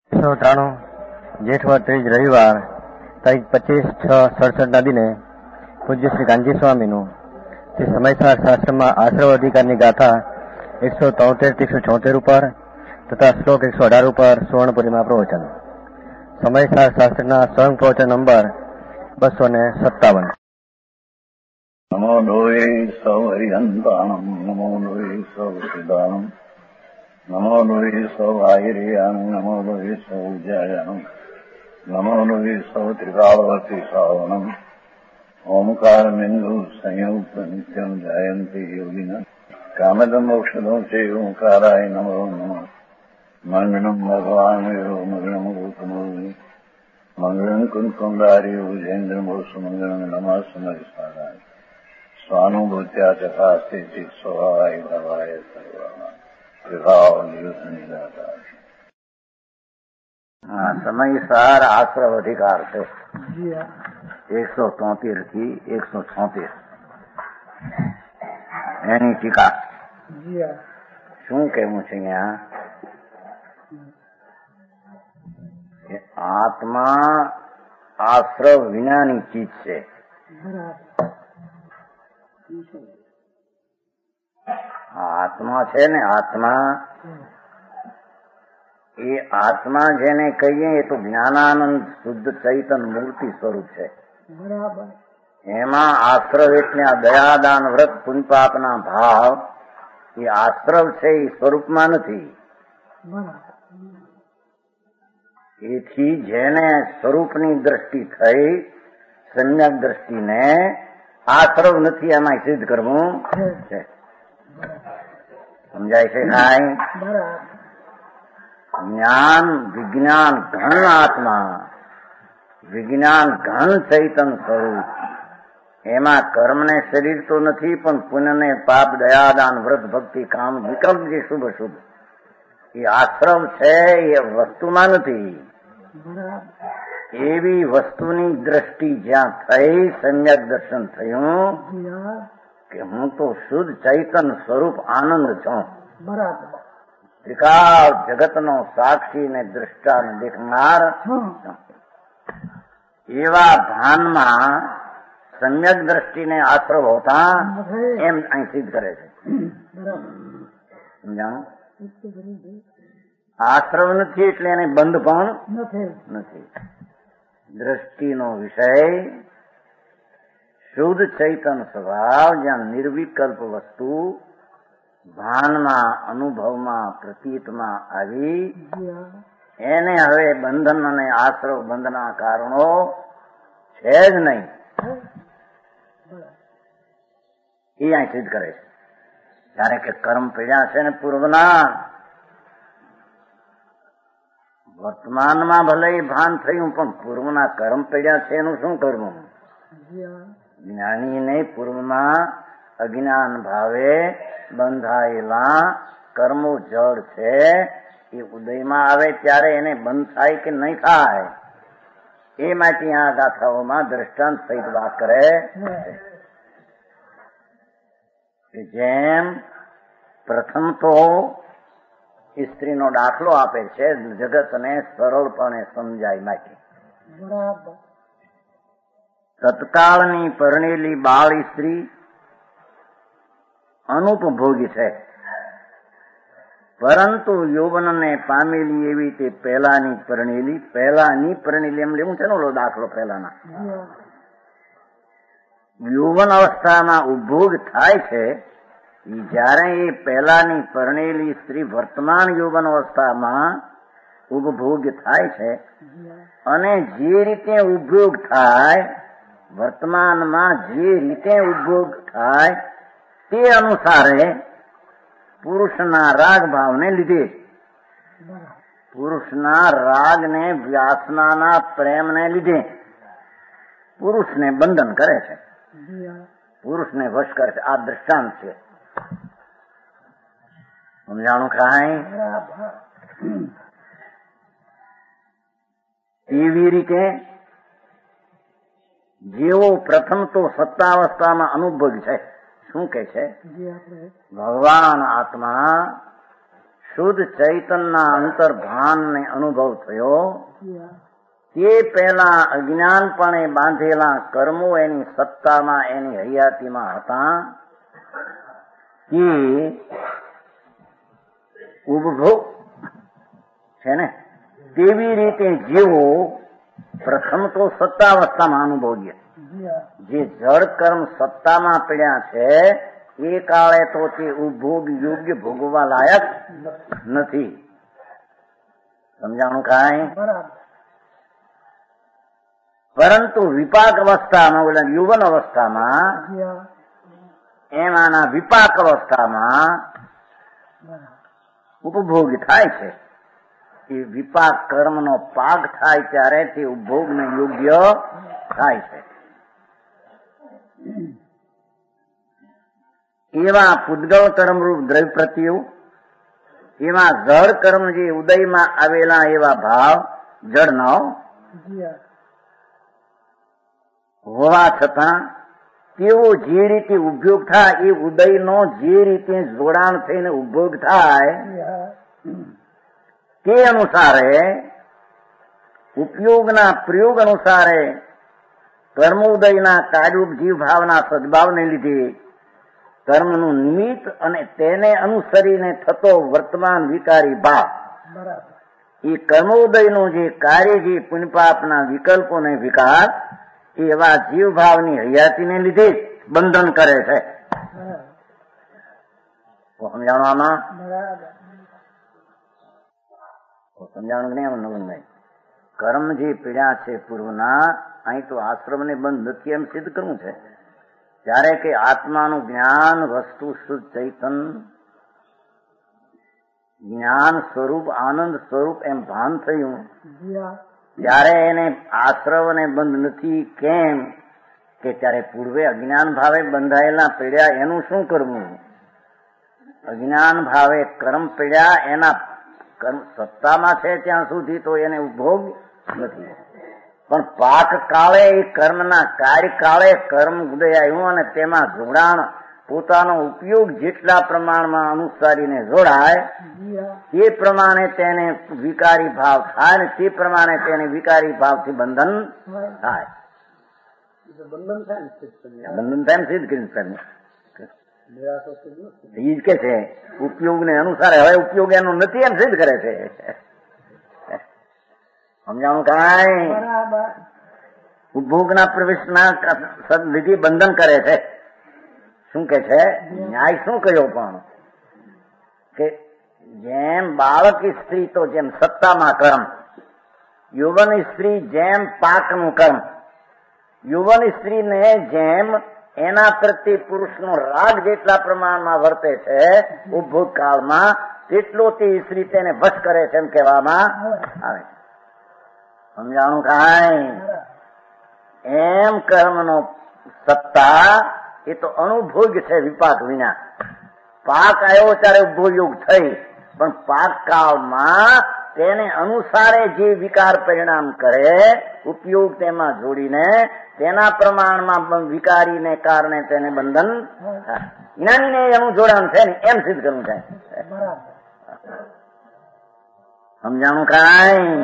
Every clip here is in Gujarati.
193 જેઠ 30 રવિવાર તારીખ 25/6/67 દિને પૂજ્ય શ્રી કાનજી સ્વામીનું શ્રી સમયસાર શાસ્ત્રમાં આશ્રવ અધિકારની ગાથા 173-176 ઉપર તથા શ્લોક 118 ઉપર સુવર્ણપુરીમાં પ્રવચન. સમયસાર શાસ્ત્રના સ્વયં પ્રવચન નંબર 257. નમો લોહે સૌ હરિહંતાણમ નમો લોહે સૌ સિદ્ધાણમ નમો લોહે સૌ આયર્યાણમ નમો લોહે સૌ જયાણમ નમો લોહે સૌ ત્રિકાળવતી શ્રાવણમ ઓમકાર બિંદુ સંયુક્ત નિત્યમ જાયંતી યોગિના કામદમ ઔષધો છે ઓંકારાય નમો નમઃ. મંગળમ ભગવાન મંગળમ ગૌતમોની મંગળમ કુંકુંડારી ઉજેન્દ્રમો સુમંગળમ નમઃ સમયસારાય સ્વાનુભૂત્યા ચકાસ્તે ચિત સ્વભાવાય ભવાય સર્વમાં સમયસાર આશ્રવ અધિકાર છે 173 થી 176 એની ટીકા. શું કહેવું છે અહીંયા? આત્મા આશ્રવ વિનાની ચીજ છે. આત્મા છે ને, આત્મા એ આત્મા જેને કહીએ એ તો જ્ઞાનાનંદ શુદ્ધ ચૈતન મૂર્તિ સ્વરૂપ છે. એમાં આશ્રવ એટલે આ દયાદાન વ્રત પુણ્યપાપના ભાવ એ આશ્રવ છે, એ સ્વરૂપમાં નથી. એથી જેને સ્વરૂપની દ્રષ્ટિ થઈ, સમ્યક દ્રષ્ટિને આશ્રવ નથી એમાં સિદ્ધ કરવું છે. સમજાય છે કાંઈ? જ્ઞાન વિજ્ઞાન ઘન આત્મા, વિજ્ઞાન ઘન ચૈતન સ્વરૂપ, એમાં કર્મને શરીર તો નથી, પણ પુણ્યને પાપ દયાદાન વ્રત ભક્તિ કામ વિકલ્પ જે શુભ શુભ એ આશ્રવ છે, એ વસ્તુમાં નથી. એવી વસ્તુની દ્રષ્ટિ જ્યાં થઈ, સમ્યક દર્શન થયું કે હું તો શુદ્ધ ચૈતન સ્વરૂપ આનંદ છું. ત્રિકાળ જગતનો સાક્ષી ને દ્રષ્ટા ને દેખનાર એવા ભાનમાં સમ્યક દ્રષ્ટિને આશ્રવ હોતા એમ અહીં સિદ્ધ કરે છે. સમજાણું? આશ્રવ નથી એટલે એને બંધ પણ નથી. દ્રષ્ટિનો વિષય શુદ્ધ ચૈતન સ્વભાવ, જ્યાં નિર્વિકલ્પ વસ્તુ ભાનમાં અનુભવમાં પ્રતીતમાં આવી, એને હવે બંધન અને આશ્રવ બંધના કારણો છે જ નહીં. એ અહીં સિદ્ધ કરે છે. જ્યારે કે કર્મ પીડ્યા છે ને પૂર્વના, વર્તમાનમાં ભલે ભાન થયું પણ પૂર્વના કર્મ પીડ્યા છે એનું શું કરવું? જ્ઞાનીને પૂર્વમાં અજ્ઞાન ભાવે બંધાયેલા કર્મો જળ છે, એ ઉદયમાં આવે ત્યારે એને બંધ થાય કે નહીં થાય, એ માટે આ ગાથાઓમાં દ્રષ્ટાંત સહિત વાત કરે છે. જેમ પ્રથમ તો સ્ત્રીનો દાખલો આપે છે જગતને સરળપણે સમજાય માટે. તત્કાળની પરણેલી બાળ સ્ત્રી અનુપભોગી છે, પરંતુ યૌવનને પામેલી એવી તે પહેલાની પરણેલી એમ લેવું છે ને ઓલો દાખલો પહેલાના. યૌવન અવસ્થામાં ઉપભોગ થાય છે, જ્યારે એ પહેલાની પરણેલી સ્ત્રી વર્તમાન યૌવન અવસ્થામાં ઉપભોગ થાય છે, અને જે રીતે ઉપભોગ થાય, વર્તમાનમાં જે રીતે ઉપભોગ થાય તે અનુસારે પુરુષના રાગ ભાવને લીધે, પુરુષના રાગને વ્યાસનાના પ્રેમને લીધે પુરુષને બંધન કરે છે, પુરુષને વશ કરે છે. આ દ્રષ્ટાંત છે. સમજાણું કાંઈ? એવી રીતે જેવો પ્રથમ તો સત્તાવસ્થામાં અનુભવ છે. શું કે છે? ભગવાન આત્મા શુદ્ધ ચૈતનના અંતર્ભાનને અનુભવ થયો તે પહેલા અજ્ઞાનપણે બાંધેલા કર્મો એની સત્તામાં એની હયાતીમાં હતા કે ઉપભોગ છે ને તેવી રીતે જેવો પ્રથમ તો સત્તાવસ્થામાં અનુભવીએ જે જળ કર્મ સત્તામાં પડ્યા છે એ કાળે તો તે ઉપભોગ યોગ્ય ભોગવવા લાયક નથી. સમજાણું કાંઈ? પરંતુ વિપાક અવસ્થામાં યુવન અવસ્થામાં એમાંના વિપાક અવસ્થામાં ઉપભોગ થાય છે. એ વિપાક કર્મનો પાક થાય ત્યારે તે ઉપભોગને યોગ્ય થાય છે. એવા પૂદગળ કર્મરૂપ દ્રવ્ય પ્રત્યુ એવા જળ કર્મ જે ઉદયમાં આવેલા એવા ભાવ જળનો હોવા છતાં તેવો જે રીતે ઉપયોગ થાય એ ઉદયનો જે રીતે જોડાણ થઈને ઉપભોગ થાય તે અનુસારે ઉપયોગના પ્રયોગ અનુસારે કર્મોદયના કાર્યુપ જીવ ભાવના સદભાવને લીધે કર્મનું નિમિત્ત અને તેને અનુસરીને થતો વર્તમાન વિકારી ભાવ એ કર્મોદયનું જે કાર્ય જે પુણ્યપાપના વિકલ્પોને વિકાર એવા જીવ ભાવની હયાતીને લીધે બંધન કરે છે. સમજાણું આમાં? સમજાણું નહીં આમાં નવનભાઈ? કર્મ જે પીડ્યા છે પૂર્વના અહીં તો આશ્રમને બંધ નથી એમ સિદ્ધ કરવું છે. ત્યારે કે આત્માનું જ્ઞાન વસ્તુ શુદ્ધ ચૈતન જ્ઞાન સ્વરૂપ આનંદ સ્વરૂપ એમ ભાન થયું ત્યારે એને આશ્રવને બંધ નથી. કેમ કે ત્યારે પૂર્વે અજ્ઞાન ભાવે બંધાયેલા પીડ્યા એનું શું કરવું? અજ્ઞાન ભાવે કર્મ પીડ્યા એના કર્મ સત્તામાં છે ત્યાં સુધી તો એને ઉપભોગ નથી. પણ પાક કાળે એ કર્મના કાર્યકાળે કર્મ ઉદય આવ્યું અને તેમાં જોડાણ પોતાનો ઉપયોગ જેટલા પ્રમાણમાં અનુસારીને જોડાય તે પ્રમાણે તેને વિકારી ભાવ થાય ને તે પ્રમાણે તેને વિકારી ભાવથી બંધન થાય. બંધન થાય સિદ્ધ કર્યું એ જ કે છે ઉપયોગને અનુસારે. હવે ઉપયોગ એનો નથી એમ સિદ્ધ કરે છે. સમજાણું કાંઈ? ઉપભોગના પ્રવેશના વિધિ બંધન કરે છે. શું કે છે? ન્યાય શું કહ્યો પણ કે જેમ બાળક સ્ત્રી તો જેમ સત્તામાં કર્મ, યુવન સ્ત્રી જેમ પાકનું કર્મ, યુવન સ્ત્રીને જેમ એના પ્રત્યે પુરુષનો રાગ જેટલા પ્રમાણમાં વર્તે છે ઉપભોગ કાળમાં તેટલો તે સ્ત્રી તેને વશ કરે છે એમ કહેવામાં આવે છે. સમજાણું કાંઈ? એમ કર્મનો સત્તા એ તો અનુભોગ છે વિપાક વિના. પાક આવ્યો ત્યારે ઉપભોગ થઈ, પણ પાક કાળમાં તેને અનુસારે જે વિકાર પરિણામ કરે ઉપયોગ તેમાં જોડીને તેના પ્રમાણમાં વિકારીને કારણે તેને બંધન જ્ઞાનીને એનું જોડાણ છે ને એમ સિદ્ધ કરવું છે. સમજાણું કાંઈ?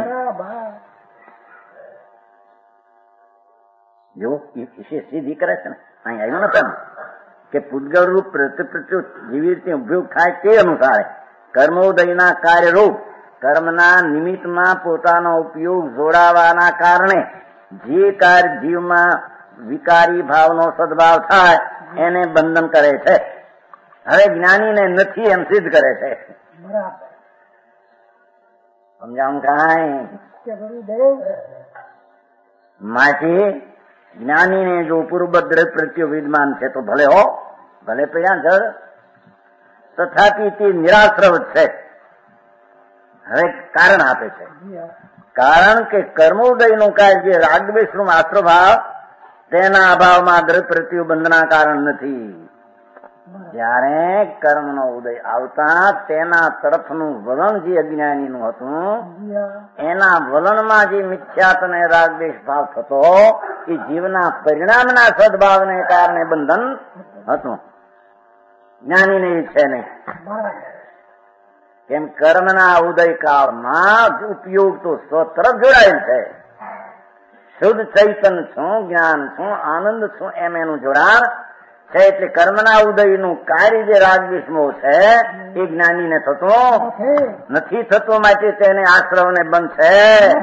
જો સીધી કરે છે ને અહીં આવ્યું નથી કે પૂદગળ રૂપ પ્રત્યુત જેવી રીતે ઉપયોગ થાય તે અનુસારે કર્મોદયના કાર્યરૂપ કર્મના નિમિત્તમાં પોતાનો ઉપયોગ જોડાવાના કારણે જે કાર્ય જીવમાં વિકારી ભાવનો સદભાવ થાય એને બંધન કરે છે. હવે જ્ઞાનીને નથી એમ સિદ્ધ કરે છે. સમજાવું કાંઈ? માટે જ્ઞાનીને જો પૂર્વભદ્ર પ્રત્યે વિદ્યમાન છે તો ભલે હો, ભલે પૈયા જળ, તથાપિ તે નિરાશ્રવ છે. હવે કારણ આપે છે. કારણ કે કર્મોદયનું કાર્ય જે રાગદ્વેષનું આશ્રભાવ તેના અભાવમાં દ્રવ્ય પ્રત્યે બંધના કારણ નથી. જયારે કર્મનો ઉદય આવતા તેના તરફનું વલણ જે અજ્ઞાનીનું હતું એના વલણમાં જે મિથ્યાત્વ અને રાગદ્વેષ ભાવ થતો એ જીવના પરિણામના સદભાવને કારણે બંધન હતું. જ્ઞાનીને એ છે નહીં. કેમ કર્મના ઉદય કાળમાં ઉપયોગ તો સ્વતરફ જોડાયેલ છે. શુદ્ધ ચૈતન છું, જ્ઞાન છું, આનંદ છું, એમ એનું જોડાણ છે. એટલે કર્મના ઉદયનું કાર્ય જે રાગદ્વેષમો છે એ જ્ઞાનીને થતું નથી થતું, માટે તેને આશ્રવને બંધ છે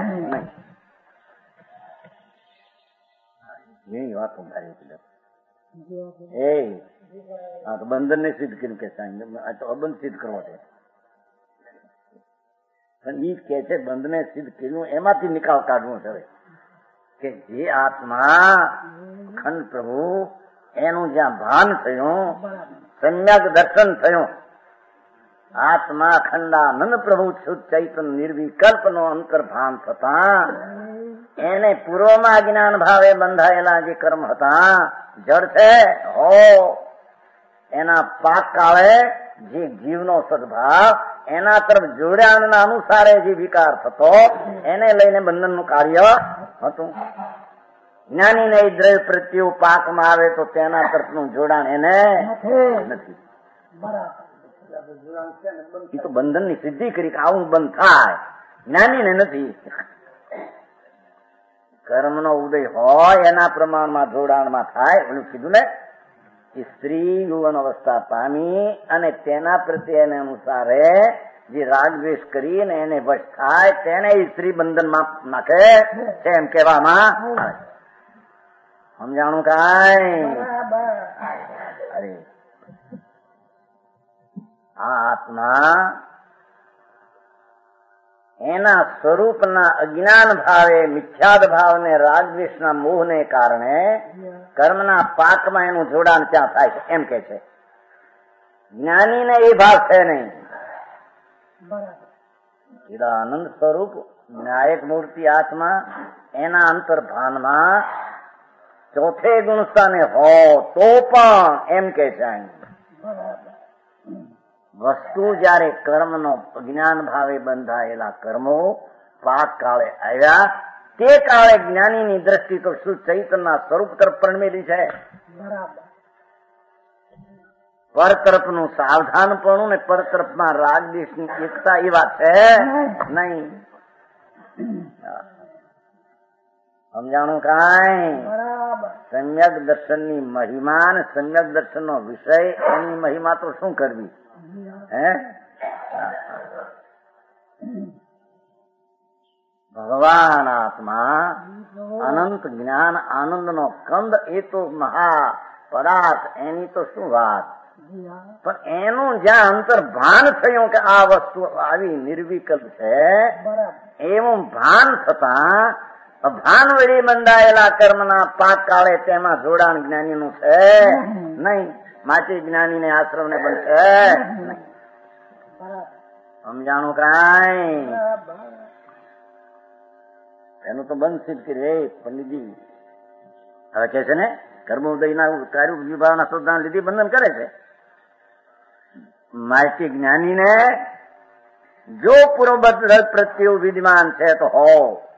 નહીં. વાત તો બંધન ને સિદ્ધ કરીને કે તો અબંધ સિદ્ધ કરવો છે. પણ ઈ કે છે બંધને સિદ્ધ કર્યું એમાંથી નિકાલ કાઢવો છે કે જે આત્મા ખંડ પ્રભુ એનું જ્યાં ભાન થયું, સમ્યક દર્શન થયું, આત્મા ખંડાનંદ પ્રભુ શુદ્ધ ચૈતન નિર્વિકલ્પ નો અંતર્ભાન થતા એને પૂર્વમાં જ્ઞાન ભાવે બંધાયેલા જે કર્મ હતા જડ છે હો એના પાક કાળે જે જીવનો સદભાવ એના તરફ જોડાણના અનુસારે જે વિકાર થતો એને લઈને બંધનનું કાર્ય હતું. જ્ઞાનીને એ દ્રવ્ય પ્રત્યે પાકમાં આવે તો તેના તરફનું જોડાણ એને નથી. એ તો બંધનની સિદ્ધિ કરી કે આવું બંધ થાય, જ્ઞાનીને નથી. કર્મનો ઉદય હોય એના પ્રમાણમાં જોડાણમાં થાય. ઓલું કીધું ને કે સ્ત્રી યુવન અવસ્થા પામી અને તેના પ્રત્યે એને અનુસારે જે રાગદ્વેષ કરીને એને વશ થાય તેને સ્ત્રી બંધનમાં નાખે છે એમ કહેવામાં આવે. સમજાણું કાંઈ? અરે આ આત્મા એના સ્વરૂપના અજ્ઞાન ભાવે મિથ્યાદ ભાવને રાગદ્વેષના મોહને કારણે કર્મના પાકમાં એનું જોડાણ ત્યાં થાય છે એમ કે છે. જ્ઞાનીને એ ભાવ છે નહીં. આનંદ સ્વરૂપ વિનાયક મૂર્તિ આત્મા એના અંતર્ભાનમાં ચોથે ગુણસ્થાને હો તો પણ એમ કે છે વસ્તુ જયારે કર્મનો અજ્ઞાન ભાવે બંધાયેલા કર્મો પાક કાળે આવ્યા તે કાળે જ્ઞાનીની દ્રષ્ટિ તો શુદ્ધ ચૈતનના સ્વરૂપ તરફ પરમેલી છે. પર તરફનું સાવધાનપણું ને પર તરફમાં રાગદ્વેષની એકતા એ વાત છે નહીં. સમજાણું કાંઈ? સમ્યક દર્શનની મહિમા ને સમ્યક દર્શનનો વિષય એની મહિમા તો શું કરવી હે? ભગવાન આત્મા અનંત જ્ઞાન આનંદનો કંદ એ તો મહા પદાર્થ એની તો શું વાત. પણ એનું જ્યાં અંતર ભાન થયું કે આ વસ્તુ આવી નિર્વિકલ્પ છે એવું ભાન થતા ભાન વળી બંધાયેલા કર્મના પાક કાળે તેમાં જોડાણ જ્ઞાનીનું છે નહીં. માટે જ્ઞાનીને આશ્રમને બંધ છે નહીં. સમજાણું કાંઈ? એનું તો બંધ સિદ્ધ કરી પંડિતજી હવે કે છે ને કર્મોદયના કાર્ય વિભાવના શ્રદ્ધા લીધી બંધન કરે છે. માહિતી જ્ઞાનીને જો પૂર્વબદ્ધ પ્રત્યે વિદ્યમાન છે તો હો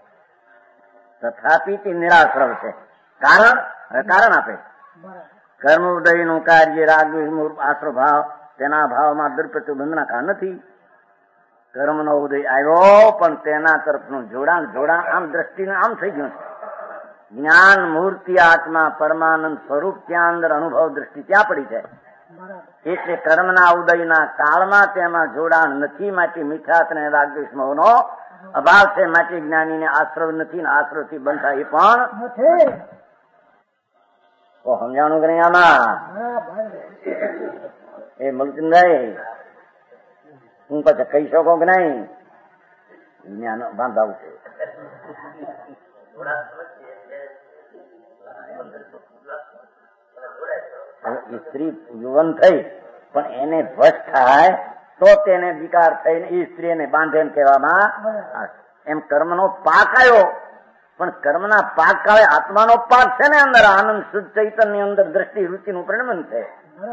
તથાપી તે નિરાશ્રવ છે. કારણ આપે કર્મ ઉદયનું કાર્ય રાગ આશ્રવ ભાવ તેના ભાવમાં દુર્પ્રતિબંધના કારણ નથી. કર્મનો ઉદય આવ્યો પણ તેના તરફનું જોડાણ આમ દ્રષ્ટિને આમ થઈ ગયું છે. જ્ઞાન મૂર્તિ આત્મા પરમાનંદ સ્વરૂપ ત્યાં અંદર અનુભવ દ્રષ્ટિ ત્યાં પડી છે. એટલે કર્મના ઉદયના કાળમાં તેમાં જોડાણ નથી. માટે મિથ્યાત ને રાગદ્વેષ મોહનો અભાવ છે. માટે જ્ઞાનીને આશ્રવ નથી ને આશ્રવથી બંધ થાય એ પણ તો સમજાણું કે નહીં આમાં? એ મલચંદભાઈ હું પછી કહી શકો કે નહીં? જ્ઞાન બાંધાવું છે. સ્ત્રી યુવન થઈ પણ એને વશ થાય તો તેને વિકાર થઈને એ સ્ત્રીને બાંધે એમ કહેવામાં એમ કર્મનો પાક આવ્યો પણ કર્મના પાક કાળે આત્માનો પાક છે ને અંદર આનંદ શુદ્ધ ચૈતન્ય ની અંદર દ્રષ્ટિ રુચિનું પરિણમન છે.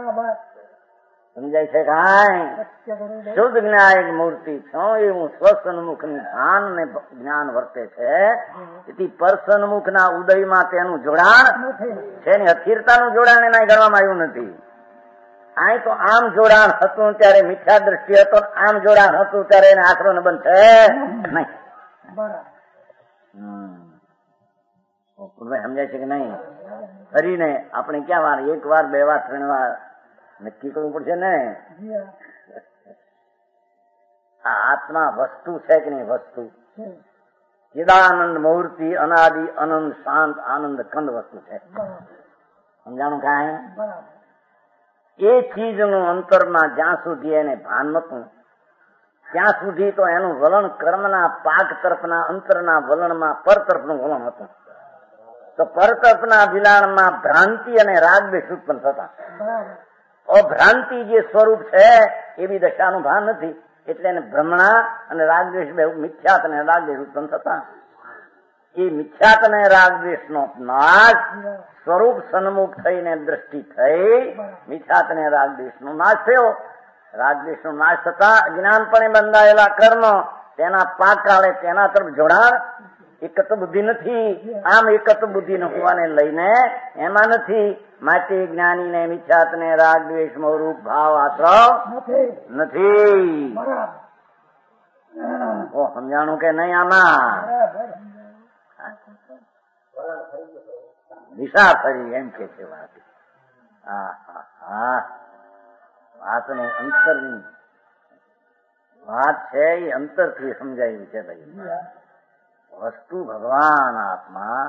સમજાય છે કાંઈ? શુદ્ધ જ્ઞાન મૂર્તિ છો એવું સ્વસન્મુખ જ્ઞાન ને જ્ઞાન વર્તે છે. તેથી પરસન્મુખ ના ઉદયમાં તેનું જોડાણ છે ને અસ્થિરતાનું જોડાણ એના ગણવામાં આવ્યું નથી. અહીં તો આમ જોડાણ હતું ત્યારે મિથ્યા દ્રષ્ટિ હતો, આમ જોડાણ હતું ત્યારે એને આશરો ને બંધ છે નહીં. સમજાય છે કે નહીં? ફરીને આપણે ક્યાં વાર, એક વાર, બે વાર, ત્રણ વાર નક્કી કરવું પડશે ને. આ આત્મા વસ્તુ છે કે નહીં? વસ્તુ ચિદાનંદ મૂર્તિ, અનાદિ અનંત શાંત આનંદ કંદ વસ્તુ છે. સમજાણું કાંઈ? એ ચીજનું અંતરમાં જ્યાં સુધી એને ભાન નતું ત્યાં સુધી તો એનું વલણ કર્મના પાક તરફના અંતરના વલણમાં પર તરફનું વલણ હતું. તો પર તરફના વિલાણમાં ભ્રાંતિ અને રાગદ્વેષ ઉત્પન્ન થતા. અભ્રાંતિ જે સ્વરૂપ છે એવી દશાનું ભાન નથી, એટલે એને ભ્રમણા અને રાગદ્વેષ બે મિથ્યાત અને રાગદ્વેષ ઉત્પન્ન થતા. એ મિથ્યાત અને રાગદ્વેષનો નાશ સ્વરૂપ સન્મુખ થઈને દ્રષ્ટિ થઈ, મિથ્યાત અને રાગદ્વેષનો નાશ થયો. રાગદ્વેષનો નાશ થતા અજ્ઞાનપણે બંધાયેલા કર્મ તેના પાક કાળે તેના તરફ જોડાણ એકત્વ બુદ્ધિ નથી. આમ એકત્વ બુદ્ધિ ન હોવાને લઈને એમાં નથી. માટે જ્ઞાનીને મિથ્યાત ને રાગદ્વેષ રૂપ ભાવ આશ્રવ નથી. ઓ સમજાણું કે નહીં? આમાં દિશા ફરી એમ કે છે વાત. વાતને અંતરની વાત છે, એ અંતરથી સમજાવી છે. ભાઈ વસ્તુ ભગવાન આત્મા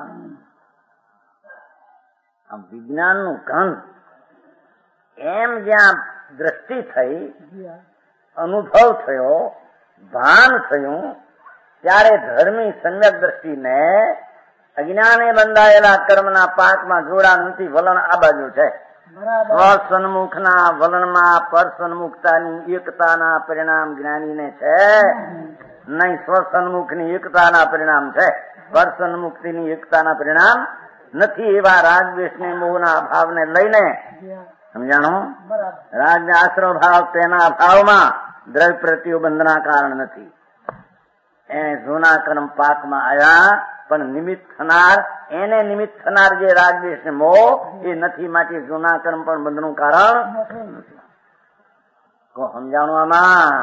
આમ વિજ્ઞાનનું ઘન એમ જ્યાં દ્રષ્ટિ થઈ, અનુભવ થયો, ભાન થયું, ત્યારે ધર્મી સમ્યક દ્રષ્ટિને અજ્ઞાને બંધાયેલા કર્મના પાકમાં જોડાણ નથી. વલણ આ બાજુ છે. સ્વસન્મુખના વલણમાં પરસન્મુખતાની એકતાના પરિણામ જ્ઞાનીને છે નહીં. સ્વસન્મુખની એકતાના પરિણામ છે, પરસન્મુક્તિની એકતાના પરિણામ નથી. એવા રાગદ્વેષની મોહના અભાવને લઈને સમજાણું? રાગ આશ્રવ ભાવ તેના અભાવમાં દ્રવ્ય પ્રતિબંધના કારણ નથી. એને જૂના કર્મ પાકમાં આવ્યા, પણ નિમિત્ત થનાર, એને નિમિત્ત થનાર જે રાગદ્વેષ ને મોહ એ નથી. માટે જૂના કર્મ પણ બંધનું કારણ નથી. સમજાણું આમાં?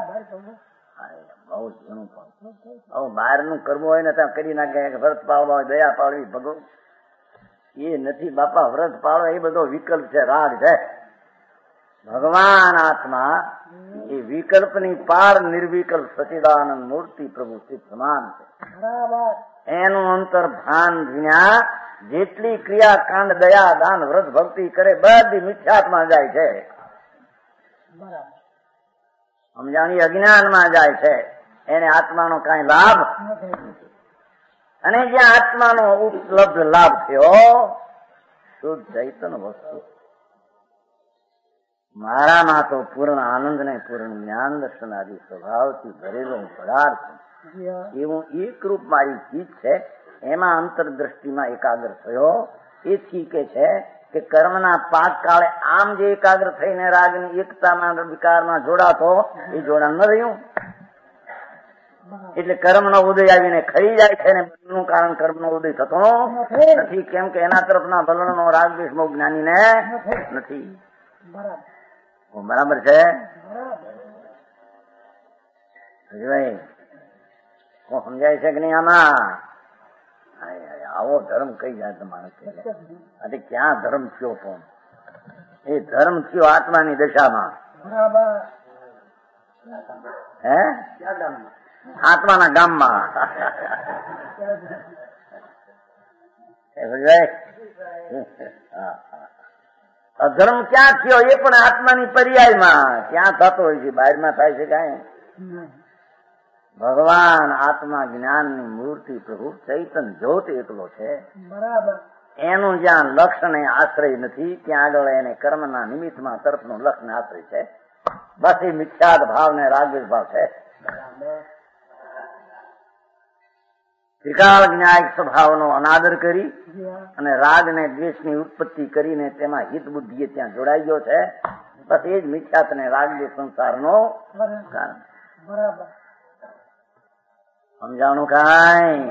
બહુ જૂનું પણ બહારનું કરવું હોય ને ત્યાં કરી નાખે. વ્રત પાળવા હોય, દયા પાળવી, ભગવ એ નથી બાપા. વ્રત પાળવા એ બધો વિકલ્પ છે, રાગ છે. ભગવાન આત્મા એ વિકલ્પની પાર નિર્વિકલ્પ સચિદાનંદ મૂર્તિ પ્રભુ સ્થિત સમાન છે. એનું અંતર ભાન વિના જેટલી ક્રિયાકાંડ, દયા, દાન, વ્રત, ભક્તિ કરે બધી મિથ્યાત્માં જાય છે. સમજાણી? અજ્ઞાનમાં જાય છે. એને આત્માનો કઈ લાભ નથી. અને જ્યાં આત્માનો ઉપલબ્ધ લાભ થયો શુદ્ધ ચૈતન વસ્તુ, મારામાં તો પૂર્ણ આનંદ ને પૂર્ણ જ્ઞાન દર્શન આદિ સ્વભાવથી ભરેલો પદાર્થ એવું એક રૂપ મારી ચીજ છે. એમાં અંતરદ્રષ્ટિમાં એકાગ્ર થયો. એથી કે છે કે કર્મના પાક કાળે આમ જે એકાગ્ર થઈને રાગની એકતામાં વિકારમાં જોડાતો એ જોડાણ ન રહ્યું. એટલે કર્મનો ઉદય આવીને ખરી જાય છે, ને બંધનું કારણ કર્મનો ઉદય થતો નથી. કેમ કે એના તરફના વલણનો રાગદ્વેષ મોહ જ્ઞાનીને નથી. બરાબર છે? સમજાય છે કે નહીં આમાં? આવો ધર્મ કઈ જાય તમારે? એટલે ક્યાં ધર્મ થયો? પણ એ ધર્મ થયો આત્માની દશામાં. હે? આત્માના ગામમાં. અધર્મ ક્યાં થયો? એ પણ આત્માની પર્યાયમાં. ક્યાં થતો હોય છે? બહારમાં થાય છે કાંઈ? ભગવાન આત્મા જ્ઞાનની મૂર્તિ પ્રભુ ચૈતન જ્યોત એકલો છે. એનું જ્યાં લક્ષણ આશ્રય નથી ત્યાં આગળ એને કર્મના નિમિત્તમાં તરફનું લક્ષણ આશ્રય છે. બસ એ મિથ્યાદ ભાવ ને રાગદ્વેષ ભાવ છે. ત્રિકાળ ન્યાયિક સ્વભાવનો અનાદર કરી અને રાગ ને દ્વેષની ઉત્પત્તિ કરીને તેમાં હિત બુદ્ધિએ ત્યાં જોડાઈ ગયો છે. બસ એ જ મિથ્યાત ને રાગદ્વેષ સંસારનો કારણ. સમજાણું કાંઈ?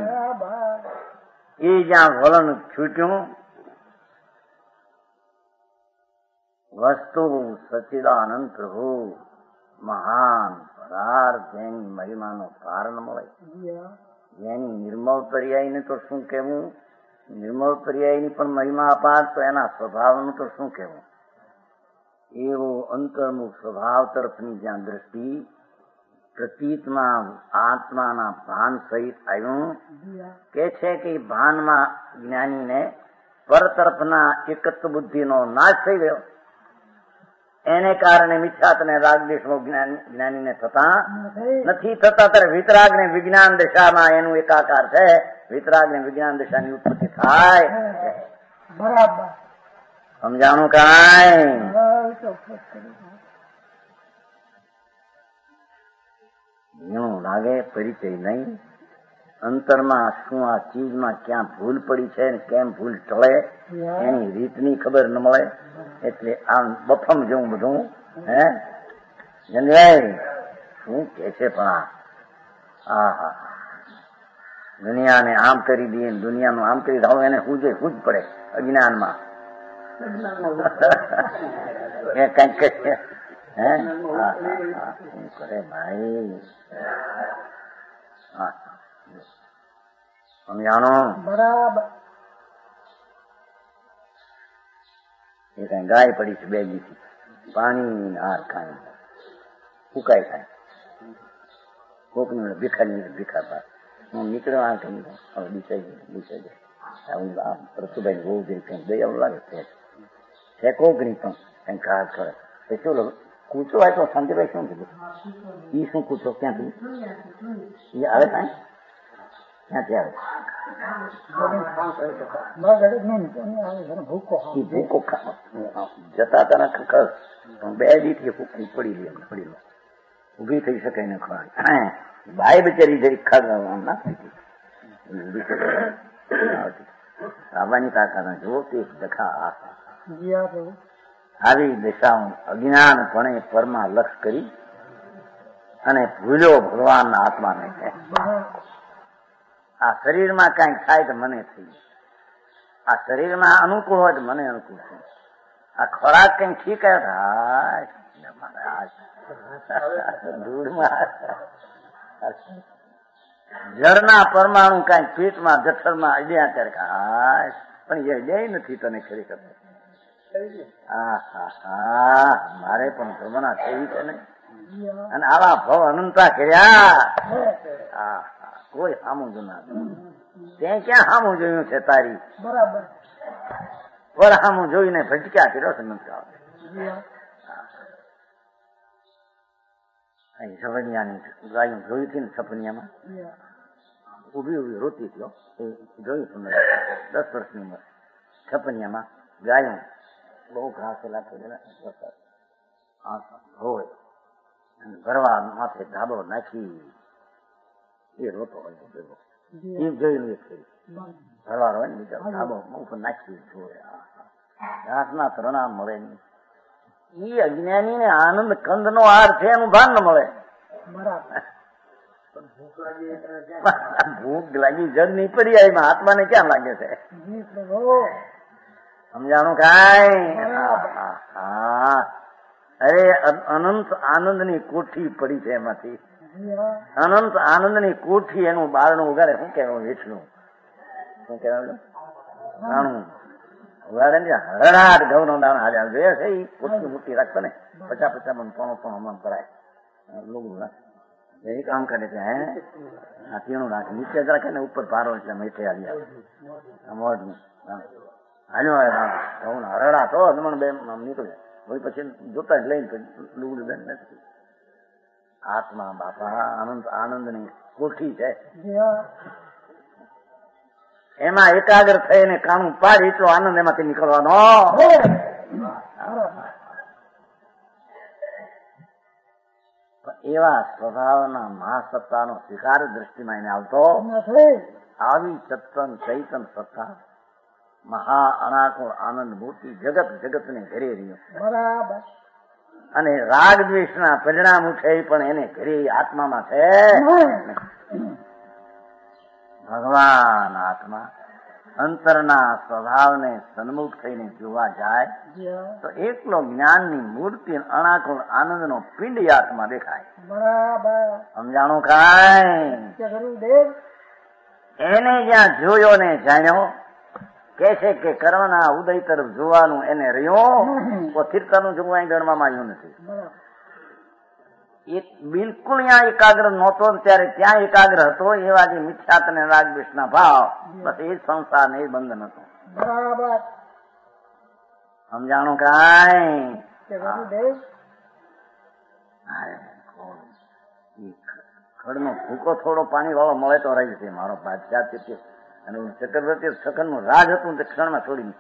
એ જ્યાં વલણ છૂટ્યું વસ્તુ સચ્ચિદાનંદ પ્રભુ મહાન પદાર્થ જેની મહિમાનો પાર ન મળે, જેની નિર્મળ પર્યાયને તો શું કહેવું, નિર્મળ પર્યાયની પણ મહિમા અપાર, તો એના સ્વભાવનું તો શું કહેવું. એવો અંતર્મુખ સ્વભાવ તરફની જ્યાં દ્રષ્ટિ પ્રતીતમાં આત્માના ભાન સહિત આવ્યું, કે છે કે ભાનમાં જ્ઞાનીને પર તરફના એકત્વ બુદ્ધિનો નાશ થઈ ગયો. એને કારણે મિથ્યાત્વ અને રાગદ્વેષનો જ્ઞાનીને થતા નથી થતા. ત્યારે વિતરાગ ને વિજ્ઞાન દશામાં એનું એકાકાર છે. વિતરાગ ને વિજ્ઞાન દશાની ઉત્પત્તિ થાય. બરાબર સમજાણું કાંઈ? એવું લાગે પરિચય નહીં. અંતરમાં શું આ ચીજમાં ક્યાં ભૂલ પડી છે ને કેમ ભૂલ ટળે એની રીતની ખબર ન મળે. એટલે આમ બફમ જેવું બધું હે જનભાઈ શું કે છે. પણ આ દુનિયાને આમ કરી દઈએ, દુનિયાનું આમ કરી દઉં, એને હું જ પડે અજ્ઞાનમાં. એ કઈક હે શું કરે ભાઈ? સમજાણો? બરાબર. એ કઈ ગાય પડી છે બે દીથી, પાણી હાર ખાય ફૂકાય થાય. કોકની ભીખા પાસ હું નીકળ્યો આ કઈ હવે દિશાઈ જાય. પ્રસુભાઈ બહુ જઈ કઈ દઈ આવું લાગે છે કોકની પણ કઈ કાર કરે. શું કૂચો હોય તો શાંતિભાઈ શું કીધું? ઈ શું કૂચો ક્યાંથી એ આવે? કાંઈ ક્યાંથી આવે? ભૂકો જતા તારા ખખર બે દીથી પડી લે ઉભી થઈ શકે ને ખોરાક. બાય બિચારી જરી ખાવા ના થઈ આવવાની તાકાત જો તે દખા. આવી દશાઓ અજ્ઞાનપણે પરમાં લક્ષ કરી અને ભૂલ્યો ભગવાનના આત્માને. આ શરીરમાં કઈક થાય તો મને થઈ, આ શરીરમાં અનુકૂળ હોય તો મને અનુકૂળ થાય, આ ખોરાક કઈ ઠીક થાય જળના પરમાણુ કઈક પેટમાં જઠરમાં અડ્યા ત્યારે ખાય, પણ એ અડ્યા નથી તને ખરેખર. મારે પણ ધર્મના કેવી છે ને, અને આવા ભવ અનંતા કર્યા. કોઈ સામું જુના તે ક્યાં સામું જોયું છે તારી? બરાબર. પર સામું જોઈને ભટક્યા કર્યો છે નથી. સપનિયાની ગાયું જોઈ હતી ને, સપનિયામાં ઉભી ઉભી રોતી થયો જોયું તમને 10 વર્ષની ઉંમર. સપનિયામાં ગાયું બહુ ઘાસેલા હોય ભરવા માથે ધાબો નાખી એ રોતો હોય ભેગો. એ જોયું એ ભરવાડો હોય ને બીજા ધાબો ઉપર નાખી જોવે. ઘાસના તરણા મળે નહીં. એ અજ્ઞાની ને આનંદ કંદ નો હાર છે એનું ભાન ન મળે. ભૂખ લાગી જગ નહીં પડી એમાં આત્માને ક્યાં લાગે છે? સમજાણું કાંઈ? અરે અનંત આનંદ ની કોઠી પડી છે એમાંથી. અનંત આનંદ ની કોઠી એનું બારણું ઉગાડે. શું કહેવાય? વેચનું શું કહેવાય? નાણું ઉગાડે ને હરડાટ ઘઉં નો દાણા હાજર જોઈએ છે. એ કોઠી મોટી રાખતો ને 50-50 મણ પોણો હમણાં કરાય લોગડું રાખે. એ કામ કરે છે. હે આ તીણું રાખે નીચે જ રાખે ને ઉપર ભારો એટલે મીઠે આવી આવે મોઢ નું હાલ્યો ઘઉં હરડા તો હમણાં બે નીકળે. પછી જોતા જ લઈને લુગડું બેન નથી. આત્મા બાપા આનંદ આનંદ ની કોઠી છે. એમાં એકાગ્ર થઈને કામ પાડી એટલો આનંદ એમાંથી નીકળવાનો. એવા સ્વભાવના મહાસત્તાનો સ્વીકાર દ્રષ્ટિમાં એને આવતો. આવી સત્સંગ ચૈતન સત્તા મહા અનાકુળ આનંદ મૂર્તિ જગત જગતને ઘરે રહ્યો. બરાબર. અને રાગ દ્વેષના પરિણામ ઉઠે પણ એને ઘરે આત્મામાં છે. ભગવાન આત્મા અંતરના સ્વભાવને સન્મુખ થઈને જોવા જાય તો એકલો જ્ઞાનની મૂર્તિ અણાકુળ આનંદનો પિંડ આત્મા દેખાય. બરાબર. સમજાણું કાંઈ? ગુરુદેવ એને જ્યાં જોયો ને જાણ્યો કે છે કે કર્મના ઉદય તરફ જોવાનું એને રહ્યો તો સ્થિરતાનું જોવું અહીં ગણવામાં આવ્યું નથી. એ બિલકુલ ત્યાં એકાગ્ર નહોતો ત્યારે ત્યાં એકાગ્ર હતો. એવા જે મિથ્યાત અને રાગદ્વેષના ભાવ, બસ એ સંસાર ને એ બંધન હતો. બરાબર. સમજાણું કાંઈ? ખડનો ભૂકો થોડો પાણી વાળો મળે તો રહી છે. મારો બાદશાહ છે અને ચક્રવર્તી સખન નું રાજ હતું તે ક્ષણમાં છોડી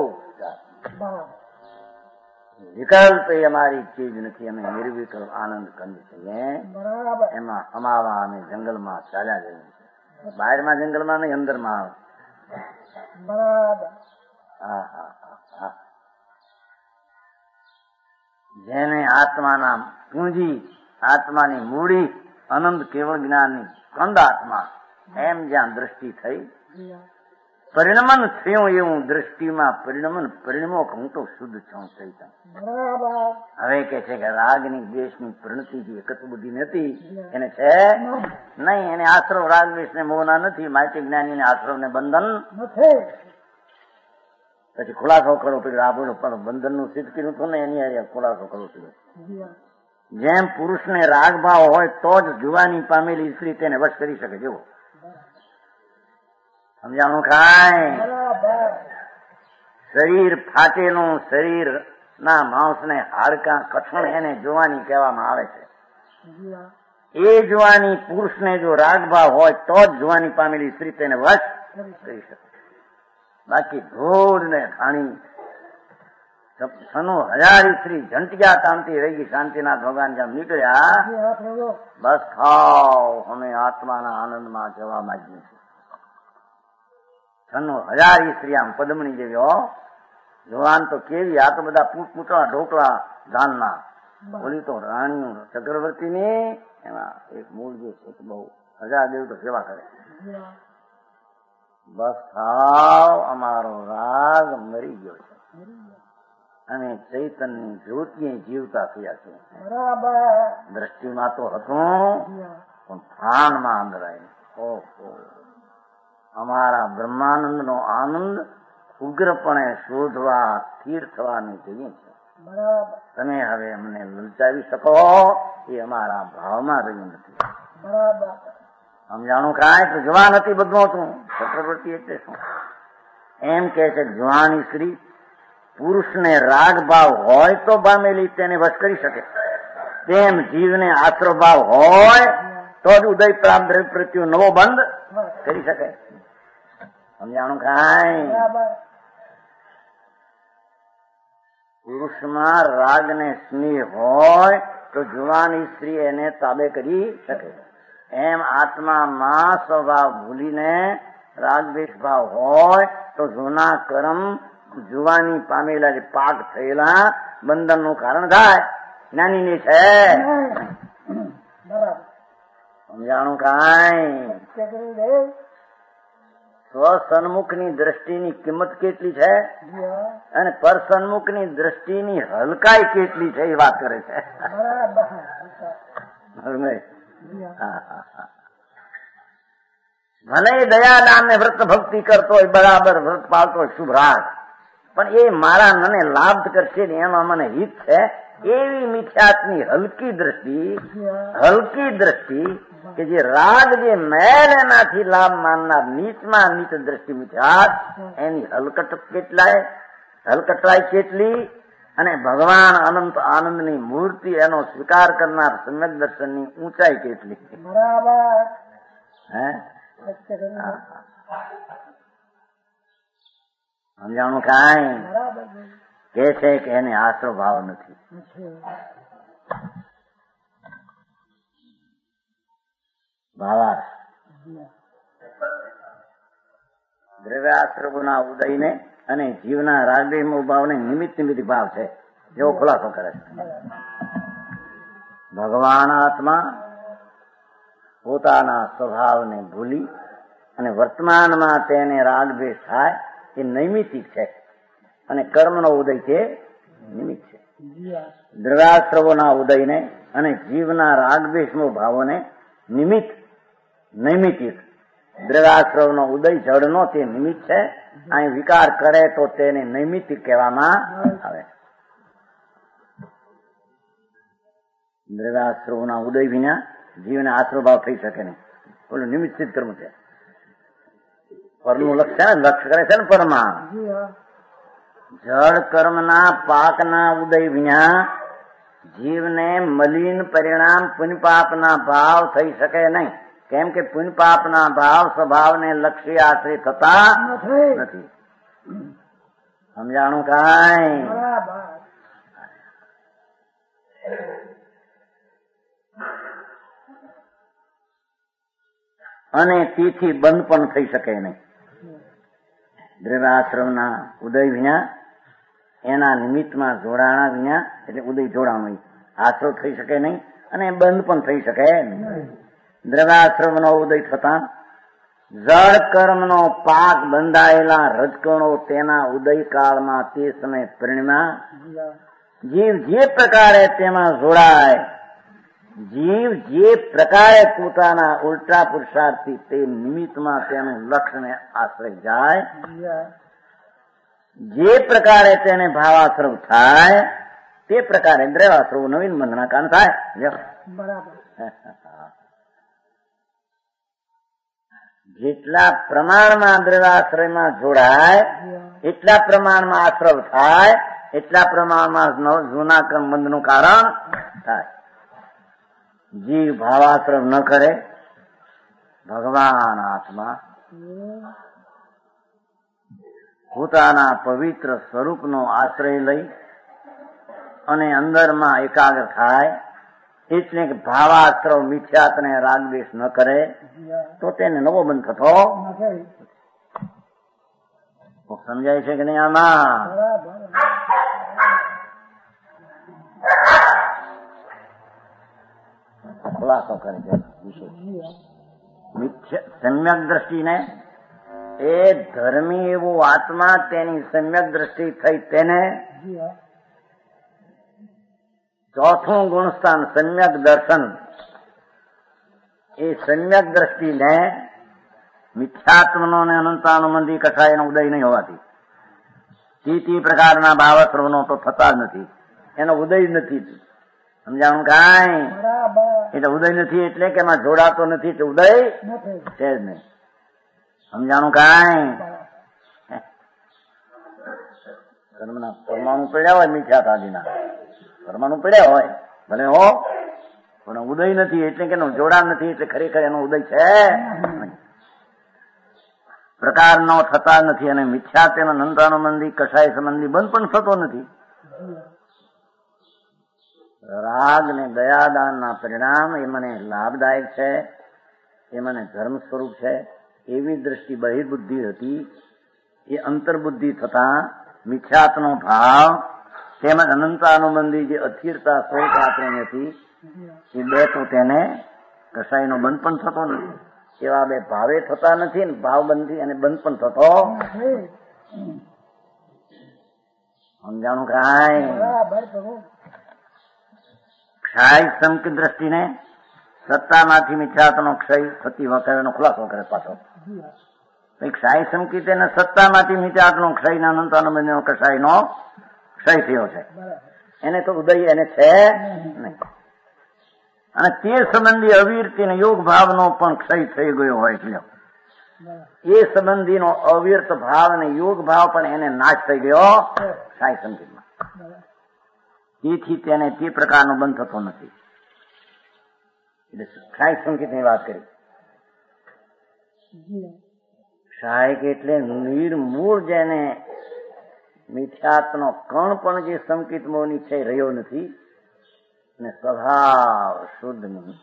વિકલ્પ એ અમારી ચીજ નથી. અમે નિર્વિકલ્પ આનંદ કરી છીએ. એમાં અમાવા અમે જંગલમાં ચાલ્યા જઈએ છીએ. બહારમાં જંગલમાં નહીં, અંદરમાં. જેને આત્માના પૂંજી, આત્માની મૂડી, અનંત કેવળ જ્ઞાનની કંદ આત્મા, એમ જ્યાં દ્રષ્ટિ થઈ, પરિણમન થયું એવું દ્રષ્ટિમાં પરિણમો હું તો શુદ્ધ છું. હવે કે છે કે રાગની દ્વેષની પ્રણતિ જે એકત્વ બુદ્ધિ નથી એને છે નહીં. એને આશ્રવ રાગ દ્વેષ ને મોહના નથી. માહિતી જ્ઞાની ને આશ્રવ ને બંધન પછી ખુલાસો કરવો પડ્યો. આ બોલો પણ બંધન નું સિદ્ધ કર્યું હતું ને એની ખુલાસો કરવો પડ્યો. જેમ પુરુષને રાગ ભાવ હોય તો જ જુવાની પામેલી સ્ત્રી તેને વશ કરી શકે. જેવો સમજાણું કાંઈ? શરીર ફાટેલું, શરીર ના માંસ ને હાડકા કઠણ એને જોવાની કહેવામાં આવે છે. એ જોવાની પુરુષને જો રાગભાવ હોય તો જ જોવાની પામેલી સ્ત્રી તેને વશ કરી શકે. બાકી ધોળ ને ખાણી સનો હજારી સ્ત્રી ઝંટિયા તામતી રહી ગઈ. શાંતિનાથ ભગવાન જેમ નીકળ્યા, બસ ખાઓ અમે આત્માના આનંદમાં જવા માંગીએ છીએ. સનો હજારી સ્ત્રી આમ પદમણી જેવી જોવાન તો કેવી. આ તો બધા પૂતળા ઢોકળા ધાનના. બોલી તો રાણીઓ ચક્રવર્તીની એમાં એક મૂળ જે છે બહુ હજાર દેવ તો સેવા કરે. બસ ખાવ અમારો રાગ મરી ગયો છે. અમે ચૈતન્યની જ્યોતિએ જીવતા થયા છે. દ્રષ્ટિમાં તો હતું પણ ભાનમાં અંદરાય. ઓહો, અમારા બ્રહ્માનંદ નો આનંદ ઉગ્રપણે શોધવા સ્થિર થવાની જોઈએ છે. તમે હવે અમને લલચાવી શકો એ અમારા ભાવમાં રહ્યું નથી. સમજાણું કાંઈ? તો જવાન હતી બધું હતું. ચક્રવર્તી એટલે શું? એમ કે છે જવાની સ્ત્રી પુરુષને રાગ ભાવ હોય તો પામેલી તેને વશ કરી શકે. તેમ જીવને આશ્રય ભાવ હોય તો જ ઉદય પ્રાપ્ત પ્રત્યે નવો બંધ કરી શકે. સમજાણું કાંઈ? પુરુષમાં રાગ ને સ્નેહ હોય તો જુવાની સ્ત્રી એને તાબે કરી શકે. એમ આત્મામાં સ્વભાવ ભૂલીને રાગદ્વેષ ભાવ હોય તો જૂના કર્મ જુવાની પામેલા જે પાક થયેલા બંધન નું કારણ થાય. જ્ઞાનીની છે. સમજાણું કાંઈ? સ્વસન્મુખની દ્રષ્ટિની કિંમત કેટલી છે અને પરસન્મુખની દ્રષ્ટિની હલકાઈ કેટલી છે એ વાત કરે છે. ભલે દયાદાન ને વ્રત ભક્તિ કરતો હોય, બરાબર વ્રત પાળતો હોય, શુભ રાગ, પણ એ મારા મને લાભ કરશે ને એમાં મને હિત છે એવી મિથ્યાત્ની હલકી દ્રષ્ટિ કે જે રાગ જે મેલ એનાથી લાભ માનનાર નીચમાં નીચ દ્રષ્ટિ મિથ્યાત, એની હલકટરાઈ કેટલી અને ભગવાન અનંત આનંદની મૂર્તિ એનો સ્વીકાર કરનાર સમ્યક દર્શનની ઊંચાઈ કેટલી. બરાબર. હે સમજાણું કાંઈ? કે છે કે એને આશ્રય ભાવ નથી. ભાવાર્થ દ્રવ્યાશ્રયોના ઉદયને અને જીવના રાગદેહ ભાવને નિમિત્ત ભાવ છે જેવો ખુલાસો કરે છે. ભગવાન આત્મા પોતાના સ્વભાવને ભૂલી અને વર્તમાનમાં તેને રાગદ્વેષ થાય એ નૈમિતિક છે અને કર્મનો ઉદય છે નિમિત્ત છે. દ્રવ્યાશ્રવોના ઉદયને અને જીવના રાગદ્વેષનો ભાવોને નિમિત્ત નૈમિતિક. દ્રવ્યાશ્રવનો ઉદય જળનો તે નિમિત્ત છે. અહીં વિકાર કરે તો તેને નૈમિતિક કહેવામાં આવે. દ્રવ્યાશ્રવોના ઉદય વિના જીવને આશ્રવભાવ થઈ શકે નહીં. બોલું નિમિત્ત સિદ્ધ કર્મ છે. પરનું લક્ષ્ય છે ને, લક્ષ્ય કરે છે ને પરમાં. જળ કર્મના પાકના ઉદય વિના જીવને મલિન પરિણામ પુણ્યપાપના ભાવ થઈ શકે નહીં. કેમ કે પુણ્યપાપના ભાવ સ્વભાવને લક્ષ્ય આશ્રિત થતા નથી. સમજાણું કાંઈ? અને તેથી બંધ પણ થઈ શકે નહીં. દ્રવ્યાશ્રમના ઉદય વિના, એના નિમિત્તમાં જોડાણા વિના, એટલે ઉદય જોડાણું આશ્રવ થઈ શકે નહીં અને બંધ પણ થઈ શકે નહીં. દ્રવ્યાશ્રમનો ઉદય થતા જળ કર્મનો પાક બંધાયેલા રજકણો તેના ઉદય કાળમાં તે સમય પરિણમ્યા. જીવ જે પ્રકારે તેમાં જોડાય, જીવ જે પ્રકારે પોતાના ઉલટા પુરુષાર્થથી તે નિમિત્તમાં તેનું લક્ષ્યને આશ્રય જાય, જે પ્રકારે તેને ભાવાશ્રવ થાય તે પ્રકારે દ્રવ્યાશ્રવ નવીન બંધના કારણ થાય. જેટલા પ્રમાણમાં દ્રવ્યાશ્રયમાં જોડાય એટલા પ્રમાણમાં આશ્રવ થાય, એટલા પ્રમાણમાં જૂના કર્મ બંધનું કારણ થાય. જીવ ભાવાશ્રવ ન કરે, ભગવાન આત્મા પોતાના પવિત્ર સ્વરૂપનો આશ્રય લઈ અને અંદરમાં એકાગ્ર થાય, એટલે કે ભાવાશ્રવ મિથ્યાત્ને રાગદ્વેષ ન કરે તો તેને નવો બંધ થતો. સમજાય છે કે નહીં? આમાં ખુલાસો કરે છે સમ્યક દ્રષ્ટિને. એ ધર્મી એવું આત્મા તેની સમ્યક દ્રષ્ટિ થઈ તેને ચોથું ગુણસ્થાન સમ્યક દર્શન. એ સમ્યક દ્રષ્ટિને મિથ્યાત્મનો ને અનંતાનુબંધી કસાયનો ઉદય નહીં હોવાથી તે પ્રકારના ભાવાશ્રવનો તો થતા જ નથી, એનો ઉદય નથી. સમજાણું કાંઈ? એટલે ઉદય નથી એટલે કે એમાં જોડાતો નથી, એટલે ઉદય છે જ નહીં. સમજાણું કાંઈ? કર્મના પરમાણુ પડ્યા હોય, મિથ્યાતાદિના પરમાણુ પડ્યા હોય ભલે હો, પણ ઉદય નથી એટલે કે એનું જોડાણ નથી, એટલે ખરેખર એનો ઉદય છે પ્રકારનો થતા નથી. અને મિથ્યા તેનો અનંતાનુબંધી કસાય સંબંધી બંધ પણ થતો નથી. રાગ ને દયાદાનના પરિણામ એ મને લાભદાયક છે, એ મને ધર્મ સ્વરૂપ છે, એવી દ્રષ્ટિ બહિર્બુદ્ધિ હતી. એ અંતર્બુદ્ધિ થતા મિથ્યાત્મનો ભાવ તેમજ અનંતાનુબંધી જે અસ્થિરતા સ્વરૂપ આપણી હતી એ બે તો તેને કસાયનો બંધ પણ થતો નથી. એવા બે ભાવે થતા નથી ને ભાવ બંધી અને બંધ પણ થતો. સમજાણું કાંઈ? ક્ષાય સંકિત દ્રષ્ટિને સત્તામાંથી મિથ્યાત્વનો ક્ષય થતી વખતે એનો ખુલાસો કરે પાછો. ક્ષાય સંકિત એને સત્તામાંથી મિથ્યાત્વનો ક્ષય ના અનંતાનુબંધનો કસાયનો ક્ષય થયો છે, એને તો ઉદય એને છે નહીં. અને તે સંબંધી અવિરતી ને યોગ ભાવનો પણ ક્ષય થઈ ગયો હોય એટલે એ સંબંધીનો અવિરત ભાવ અને યોગ ભાવ પણ એને નાશ થઈ ગયો ક્ષાય સંકિતમાં. તેથી તેને તે પ્રકારનો બંધ થતો નથી. એટલે ક્ષાય સંકિતની વાત કરી. ક્ષાયક એટલે નિર્મૂળ, જેને મિથ્યાત્વનો કણ પણ જે સંકિત મોહની છે રહ્યો નથી અને સ્વભાવ શુદ્ધ નહીં.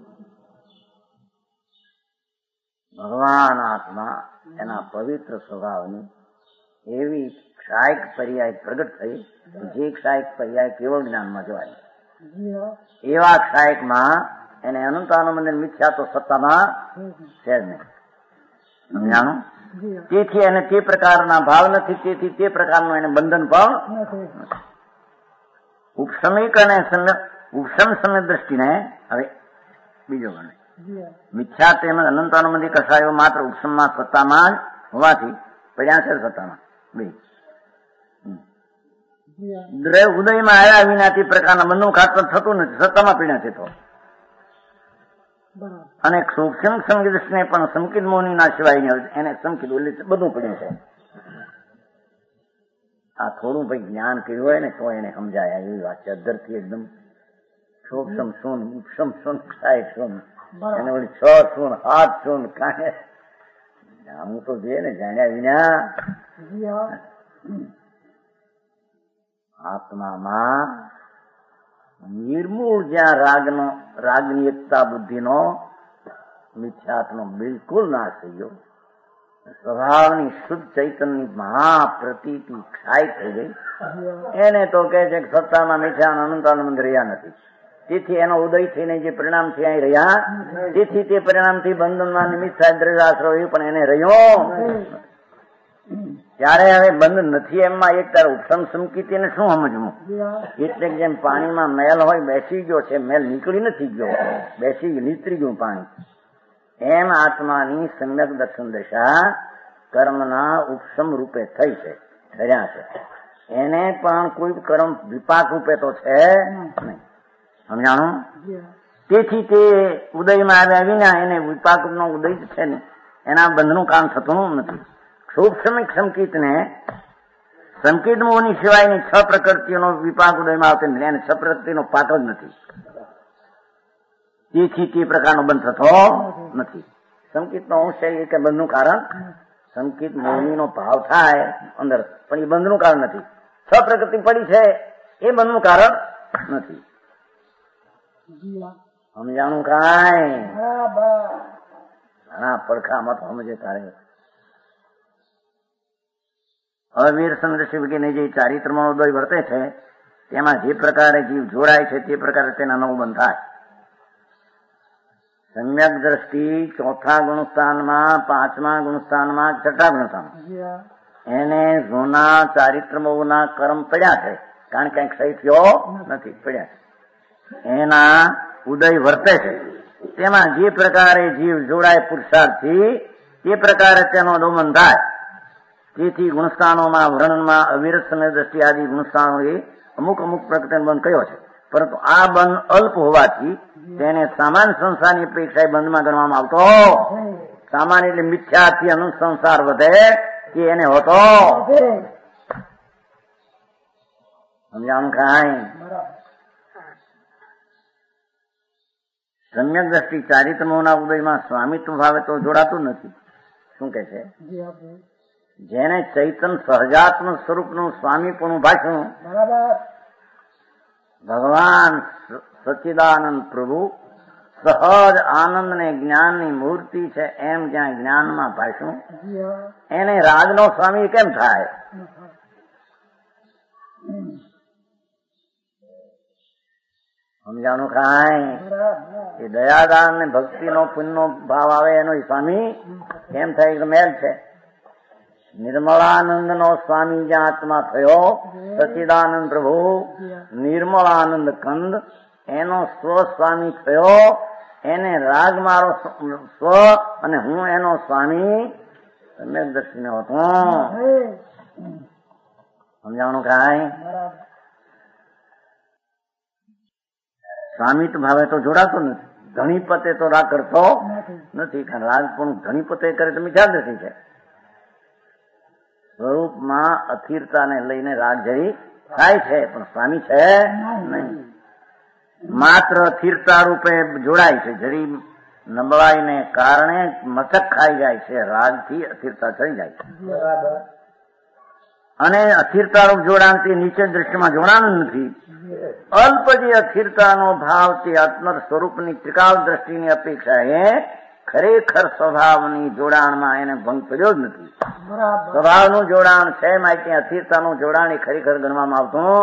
ભગવાન આત્મા એના પવિત્ર સ્વભાવની એવી ક્ષાયક પર્યાય પ્રગટ થઈ, જે ક્ષાયક પર્યાય કેવળ જ્ઞાનમાં જોવાય. એવા ક્ષાયકમાં એને અનંતાનુબંધન મિથ્યા તો સત્તામાં છે જ નહીં. સમજાણું? જી તેથી એને તે પ્રકારના ભાવ નથી, તેથી તે પ્રકારનું એને બંધન પણ નથી. ઉપશમિક અને ઉપશમ સમય દ્રષ્ટિને હવે બીજો ગણે જી મિથ્યા તેમજ અનંતાનુમતિ કસાયો માત્ર ઉપશમમાં સત્તામાં જ હોવાથી પડ્યા છે સત્તામાં બે જી ઉદયમાં આવ્યા વિના તે પ્રકારના બંધનું ખાતર થતું નથી, સત્તામાં પીડ્યા છે તો. બરાબર. અને સૂક્ષ્મ સંગીતને પણ સંકિત મોહની ના સિવાય એને સંકિત બધું પડ્યું છે. આ થોડું ભાઈ જ્ઞાન કર્યું હોય ને તો એને સમજાય એવી વાત છે. અધરથી એકદમ સૂક્ષ્મ સુન ઉપસમ સુન ક્ષાય સુન એને વળી 6 સુન 8 સુન કાંઈ જાણવું તો જોઈએ ને, જાણ્યા વિના જી હા. આત્મામાં નિર્મૂળ જ્યાં રાગની એકતા બુદ્ધિનો મિથ્યાત્મનો બિલકુલ નાશ થઈ ગયો, સ્વભાવની શુદ્ધ ચૈતન્યની મહાપ્રતીતિ ક્ષાય થઈ ગઈ. એને તો કહે છે કે સત્તામાં મિથ્યા અનંતાનંદ રહ્યા નથી, તેથી એનો ઉદય થઈને જે પરિણામથી અહીં રહ્યા, તેથી તે પરિણામથી બંધનમાં નિમિત્ત થાય દ્રવ્યાશ્રય પણ એને રહ્યો. ત્યારે હવે બંધ નથી એમાં એક તારે ઉપસમ સંકિત એને શું સમજવું? એટલે જેમ પાણીમાં મેલ હોય બેસી ગયો છે, મેલ નીકળી નથી ગયો, નીતરી ગયું પાણી, એમ આત્માની સમ્યક દર્શન દશા કર્મના ઉપસમ રૂપે થઈ છે, થયા છે. એને પણ કોઈ કર્મ વિપાક રૂપે તો છે નહીં. સમજાણું? તેથી તે ઉદયમાં આવ્યા વિના એને વિપાક નો ઉદય છે ને, એના બંધનું કામ થતું નથી. સૂક્ષ્મિક સંકિતને સંકિત મોહની સિવાયની 6 પ્રકૃતિઓનો વિપાક ઉદયમાં આવતો નથી, એને 6 પ્રકૃતિનો પાક જ નથી, તેથી તે પ્રકારનો બંધ થતો નથી. સંકિતનો અંશ છે કે બંધનું કારણ, સંકિત મોહનીનો ભાવ થાય અંદર, પણ એ બંધનું કારણ નથી. 6 પ્રકૃતિ પડી છે એ બંધનું કારણ નથી. સમજાણું? કાંઈ ઘણા પડખામાં તો સમજે તારે. હવે વીર સંદ્રષ્ટિ વગેરે જે ચારિત્રમાં ઉદય વર્તે છે તેમાં જે પ્રકારે જીવ જોડાય છે તે પ્રકારે તેના નવું બંધ થાય. સમ્યક દ્રષ્ટિ 4થા ગુણસ્થાનમાં, 5મા ગુણસ્થાનમાં, 6થા ગુણસ્થાનમાં એને જૂના ચારિત્રમોના કર્મ પડ્યા છે, કારણ કે ક્ષય થયો નથી, પડ્યા છે. એના ઉદય વર્તે છે, તેમાં જે પ્રકારે જીવ જોડાય પુરુષાર્થથી તે પ્રકારે તેનો દમન થાય. તેથી ગુણસ્થાનોમાં વર્ણનમાં અવિરત સમય દ્રષ્ટિ આદિ ગુણસ્થાનોએ અમુક પ્રકૃતિનો બંધ કયો છે, પરંતુ આ બંધ અલ્પ હોવાથી તેને સામાન્ય સંસારની અપેક્ષાએ બંધમાં ગણવામાં આવતો. સામાન્ય એટલે મિથ્યાથી અનંત સંસાર વધે કે એને હોતો. સમજાણું? કાંઈ સમ્યક દ્રષ્ટિ ચારિત્રમોના ઉદયમાં સ્વામિત્વ ભાવે તો જોડાતું નથી. શું કે છે? જેને ચૈતન સહજાત્મ સ્વરૂપનું સ્વામીપણું ભાષણ ભગવાન સચ્ચિદાનંદ પ્રભુ સહજ આનંદ ને જ્ઞાનની મૂર્તિ છે એમ જ્યાં જ્ઞાનમાં ભાષણ, એને રાજનો સ્વામી કેમ થાય? સમજાણું? કાંઈ એ દયાદાન ને ભક્તિનો પુણ્યનો ભાવ આવે એનો સ્વામી કેમ થાય? મેલ છે. નિર્મળાનંદ નો સ્વામી જ્યાં આત્મા થયો, સચ્ચિદાનંદ પ્રભુ નિર્મળાનંદ કંદ એનો સ્વસ્વામી થયો, એને રાગ મારો સ્વ અને હું એનો સ્વામી સમ્યક દ્રષ્ટિને હતો. સમજાણું? કાંઈ સ્વામિત્વ ભાવે તો જોડાતો નથી. ધણીપતે તો રાગ કરતો નથી, કારણ રાગ પણ ધણીપતે કરે તો મિથ્યા દ્રષ્ટિ છે. સ્વરૂપમાં અસ્થિરતાને લઈને રાગ જરી થાય છે, પણ સ્વામી છે નહીં. માત્ર અસ્થિરતા રૂપે જોડાય છે, જરી નબળાઈને કારણે મથક ખાઈ જાય છે, રાગથી અસ્થિરતા ચડી જાય છે. અને અસ્થિરતારૂપ જોડાણ તે નીચે દ્રષ્ટિમાં જોડાણ નથી. અલ્પ જે અસ્થિરતાનો ભાવ તે આત્મ સ્વરૂપની ત્રિકાળ દ્રષ્ટિની અપેક્ષાએ ખરેખર સ્વભાવની જોડાણમાં એને ભંગ પડ્યો જ નથી. સ્વભાવનું જોડાણ છે, માટે અસ્થિરતાનું જોડાણ એ ખરેખર ગણવામાં આવતું.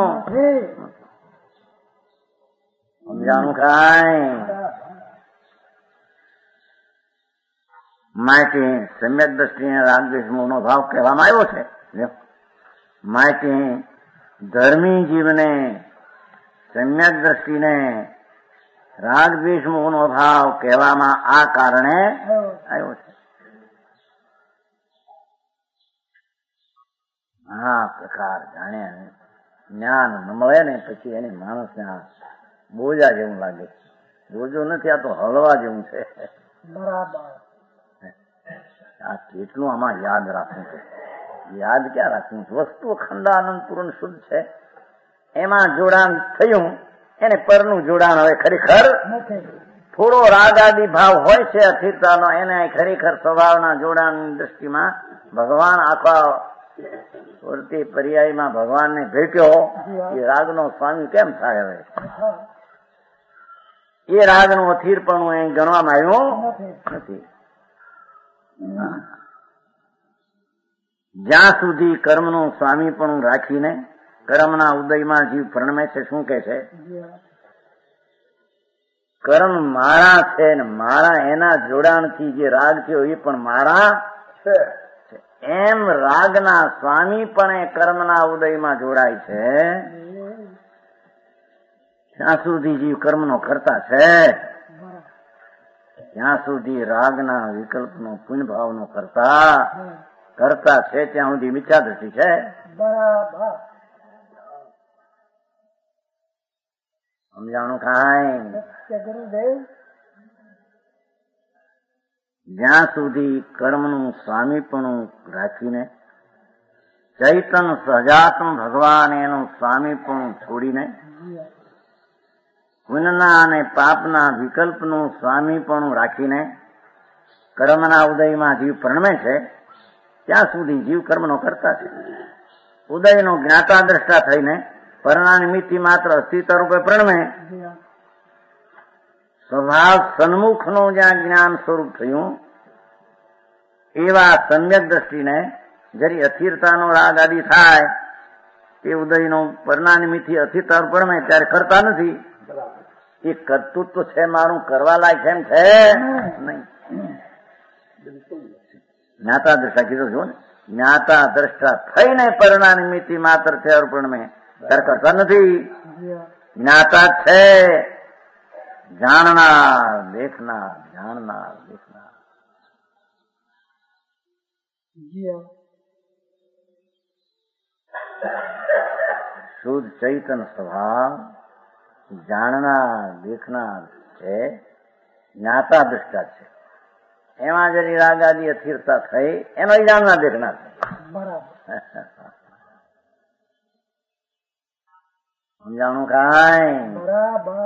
સમજાણું? કાંઈ માટે સમ્યક દ્રષ્ટિને રાગદ્વેષ મોહનો ભાવ કહેવામાં આવ્યો છે. માટે ધર્મી જીવને સમ્યક દ્રષ્ટિને રાગદ્વેષ મોહનો ભાવ કહેવામાં આ કારણે આવ્યો છે. આ પ્રકાર જાણ્યા જ્ઞાન ન મળે ને પછી એને માણસને આ બોજા જેવું લાગે. બોજો નથી, આ તો હળવા જેવું છે. બરાબર. આ કેટલું આમાં યાદ રાખવું છે. યાદ ક્યાં રાખવું છે? વસ્તુ ખંડાનંદ પૂર્ણ શુદ્ધ છે. એમાં જોડાણ થયું, એને પરનું જોડાણ હવે ખરેખર થોડો રાગાદી ભાવ હોય છે અસ્થિરતાનો, એને ખરેખર સ્વભાવના જોડાણની દ્રષ્ટિમાં ભગવાન આખા પૂરતી પર્યાયમાં ભગવાનને ભેટ્યો. એ રાગનો સ્વામી કેમ થાય? હવે એ રાગનું અસ્થિરપણું અહીં ગણવામાં આવ્યું નથી. જ્યાં સુધી કર્મનું સ્વામીપણું રાખીને કર્મના ઉદયમાં જીવ પ્રણમે છે. શું કે છે? કર્મ મારા છે ને મારા એના જોડાણથી જે રાગ થયો એ પણ મારા છે. એમ રાગના સ્વામી પણ કર્મના ઉદયમાં જોડાય છે. ત્યાં સુધી જીવ કર્મનો કરતા છે, ત્યાં સુધી રાગના વિકલ્પનો પુણ્યભાવનો કરતા છે, ત્યાં સુધી મિથ્યા દ્રષ્ટિ છે. બરાબર. સમજાણું કાંઈ? ગુરુદેવ, જ્યાં સુધી કર્મનું સ્વામીપણું રાખીને ચૈતન સહજાત્મ ભગવાન એનું સ્વામીપણું છોડીને પુણ્યના અને પાપના વિકલ્પનું સ્વામીપણું રાખીને કર્મના ઉદયમાં જીવ પ્રણમે છે, ત્યાં સુધી જીવ કર્મનો કરતા છે. ઉદયનો જ્ઞાતા દ્રષ્ટા થઈને પરિણામિતિ માત્ર અસ્તિત્વ રૂપે પ્રણમે. સ્વભાવ સન્મુખનું જ્યાં જ્ઞાન સ્વરૂપ થયું એવા સમ્યક દ્રષ્ટિને જરી અસ્થિરતાનો રાગ આદિ થાય તે ઉદયનો પરિણામિથી અસ્થિરતા પ્રણમે ત્યારે કરતા નથી. એ કરતું તો છે, મારું કરવા લાયક એમ છે નહીં. જ્ઞાતા દ્રષ્ટા કીધું છો ને, જ્ઞાતા દ્રષ્ટા થઈને પરિણામિતિ માત્ર છે અર્પણમે ત્યારે કરતા નથી. જ્ઞાતા છે, જાણનાર દેખનાર, જાણનાર દેખનાર. શુદ્ધ ચૈતન સ્વભાવ જાણનાર દેખનાર છે, જ્ઞાતા દ્રષ્ટા છે. એમાં જરી રાગાદી અસ્થિરતા થઈ એનો જાણનાર દેખનાર છે. સમજાણું કાંઈ? બરાબર.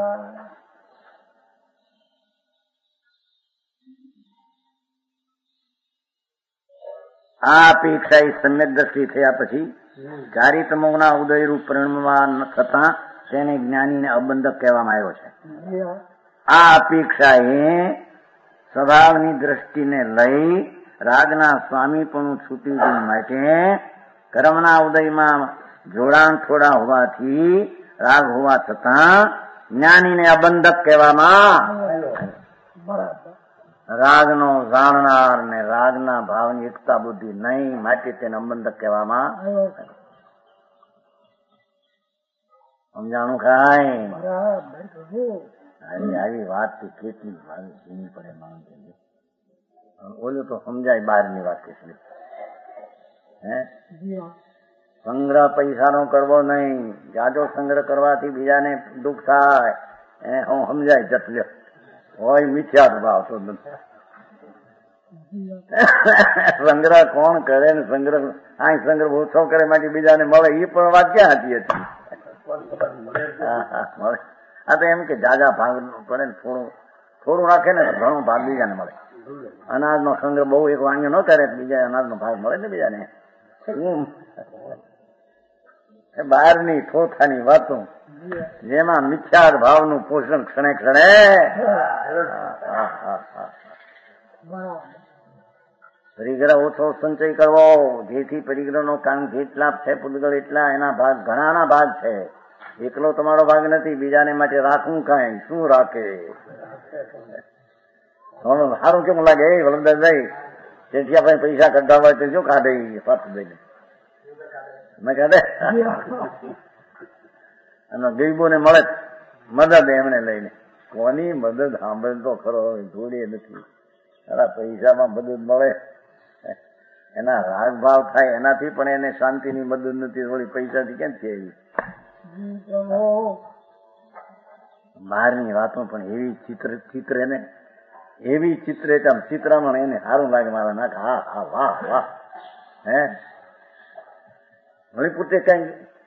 આ અપેક્ષા એ સમ્યક દ્રષ્ટિ થયા પછી ચારિતમોના ઉદયરૂપ પરિણમવા થતા તેને જ્ઞાનીને અબંધક કહેવામાં આવ્યો છે. આ અપેક્ષા એ સ્વભાવની દ્રષ્ટિને લઈ રાગના સ્વામીપણું છૂટી જવા માટે કર્મના ઉદયમાં જોડાણ થોડા હોવાથી રાગ હોવા છતાં જ્ઞાનીને અબંધક કહેવામાં. રાગનો જાણનાર ને રાગના ભાવની એકતા બુદ્ધિ નહીં, માટે તેને અબંધક કહેવામાં. સમજાણું કાંઈ? આવી વાત કેટલી જીની પડે માણસ. ઓલું તો સમજાય બહારની વાત કેટલી. સંગ્રહ પૈસાનો કરવો નહીં, જાજો સંગ્રહ કરવાથી બીજાને દુઃખ થાય, એને હું સમજાય જટલ્યો હોય મિથ્યા ભાવ તો સંગ્રહ કોણ કરે ને સંગ્રહ સંગ્રહ ઓછો કરે માટે બીજાને મળે એ પણ વાત ક્યાં હતી? મળે. આ તો એમ કે જાજા ભાગ પડે ને થોડું રાખે ને ઘણો ભાગ બીજાને મળે. અનાજનો સંગ્રહ બહુ એક વાણ્ય ન કરે બીજા અનાજનો ભાગ મળે ને બીજાને. બહારની થોથાની વાતો જેમાં મિથ્યા ભાવનું પોષણ ક્ષણે ક્ષણે. પરિગ્રહ ઓછો સંચય કરવો, જેથી પરિગ્રહનો કામ જેટલા છે પૂતગળ એટલા એના ભાગ ઘણાના ભાગ છે. એકલો તમારો ભાગ નથી, બીજાને માટે રાખવું કાંઈ શું રાખે? સારું કેમ લાગે વલંદાભાઈ? તેથી આપણે પૈસા કાઢવા હોય તો શું કાઢે પાછું દઈને મેં કાઢે અને ગરીબોને મળે મદદ એમને લઈને. કોની મદદ સાંભળે તો ખરો, જોડે નથી. તારા પૈસામાં મદદ મળે, એના રાગ ભાવ થાય એનાથી પણ એને શાંતિની મદદ નથી. થોડી પૈસાથી કેમ છે એવી બહારની વાતો પણ એવી ચિત્ર ને એવી ચિત્રામણ એને સારું લાગે. મારા નાક હા હા વાહ વાહ. હે વળી પોતે કઈ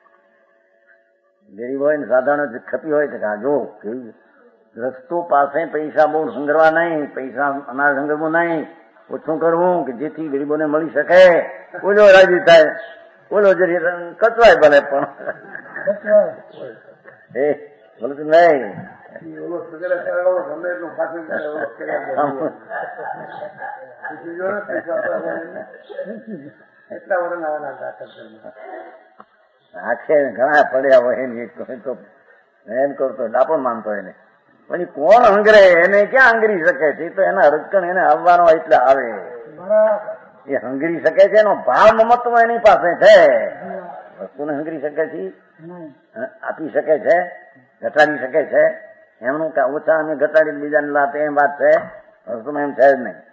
ગરીબ હોય ને સાધારણ ખપી હોય તો જો કેવું રસ્તો પાસે પૈસા બહુ સંગ્રહવા નહીં, પૈસા અનાજ સંગ્રહવું નહીં, ઓછું કરવું કે જેથી ગરીબોને મળી શકે. ઓલો રાજી થાય, ઓલો જરી કચવાય ભલે પણ એ બોલું તું નહીં આખે ઘણા પડ્યા હોય એની તો એમ કરતો ડાપણ માનતો એને. પછી કોણ હંગરે એને ક્યાં હંગરી શકે છે? તો એના રજકણ એને આવવાનો એટલે આવે. એ હંગરી શકે છે, એનો ભાવ મમત્વ એની પાસે છે. વસ્તુને હંગરી શકે છે, આપી શકે છે, ઘટાડી શકે છે. એમનું ઓછા અમે ઘટાડી બીજાને લાતે એમ વાત છે. વસ્તુમાં એમ છે જ નહીં.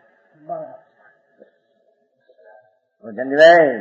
જંજીભાઈ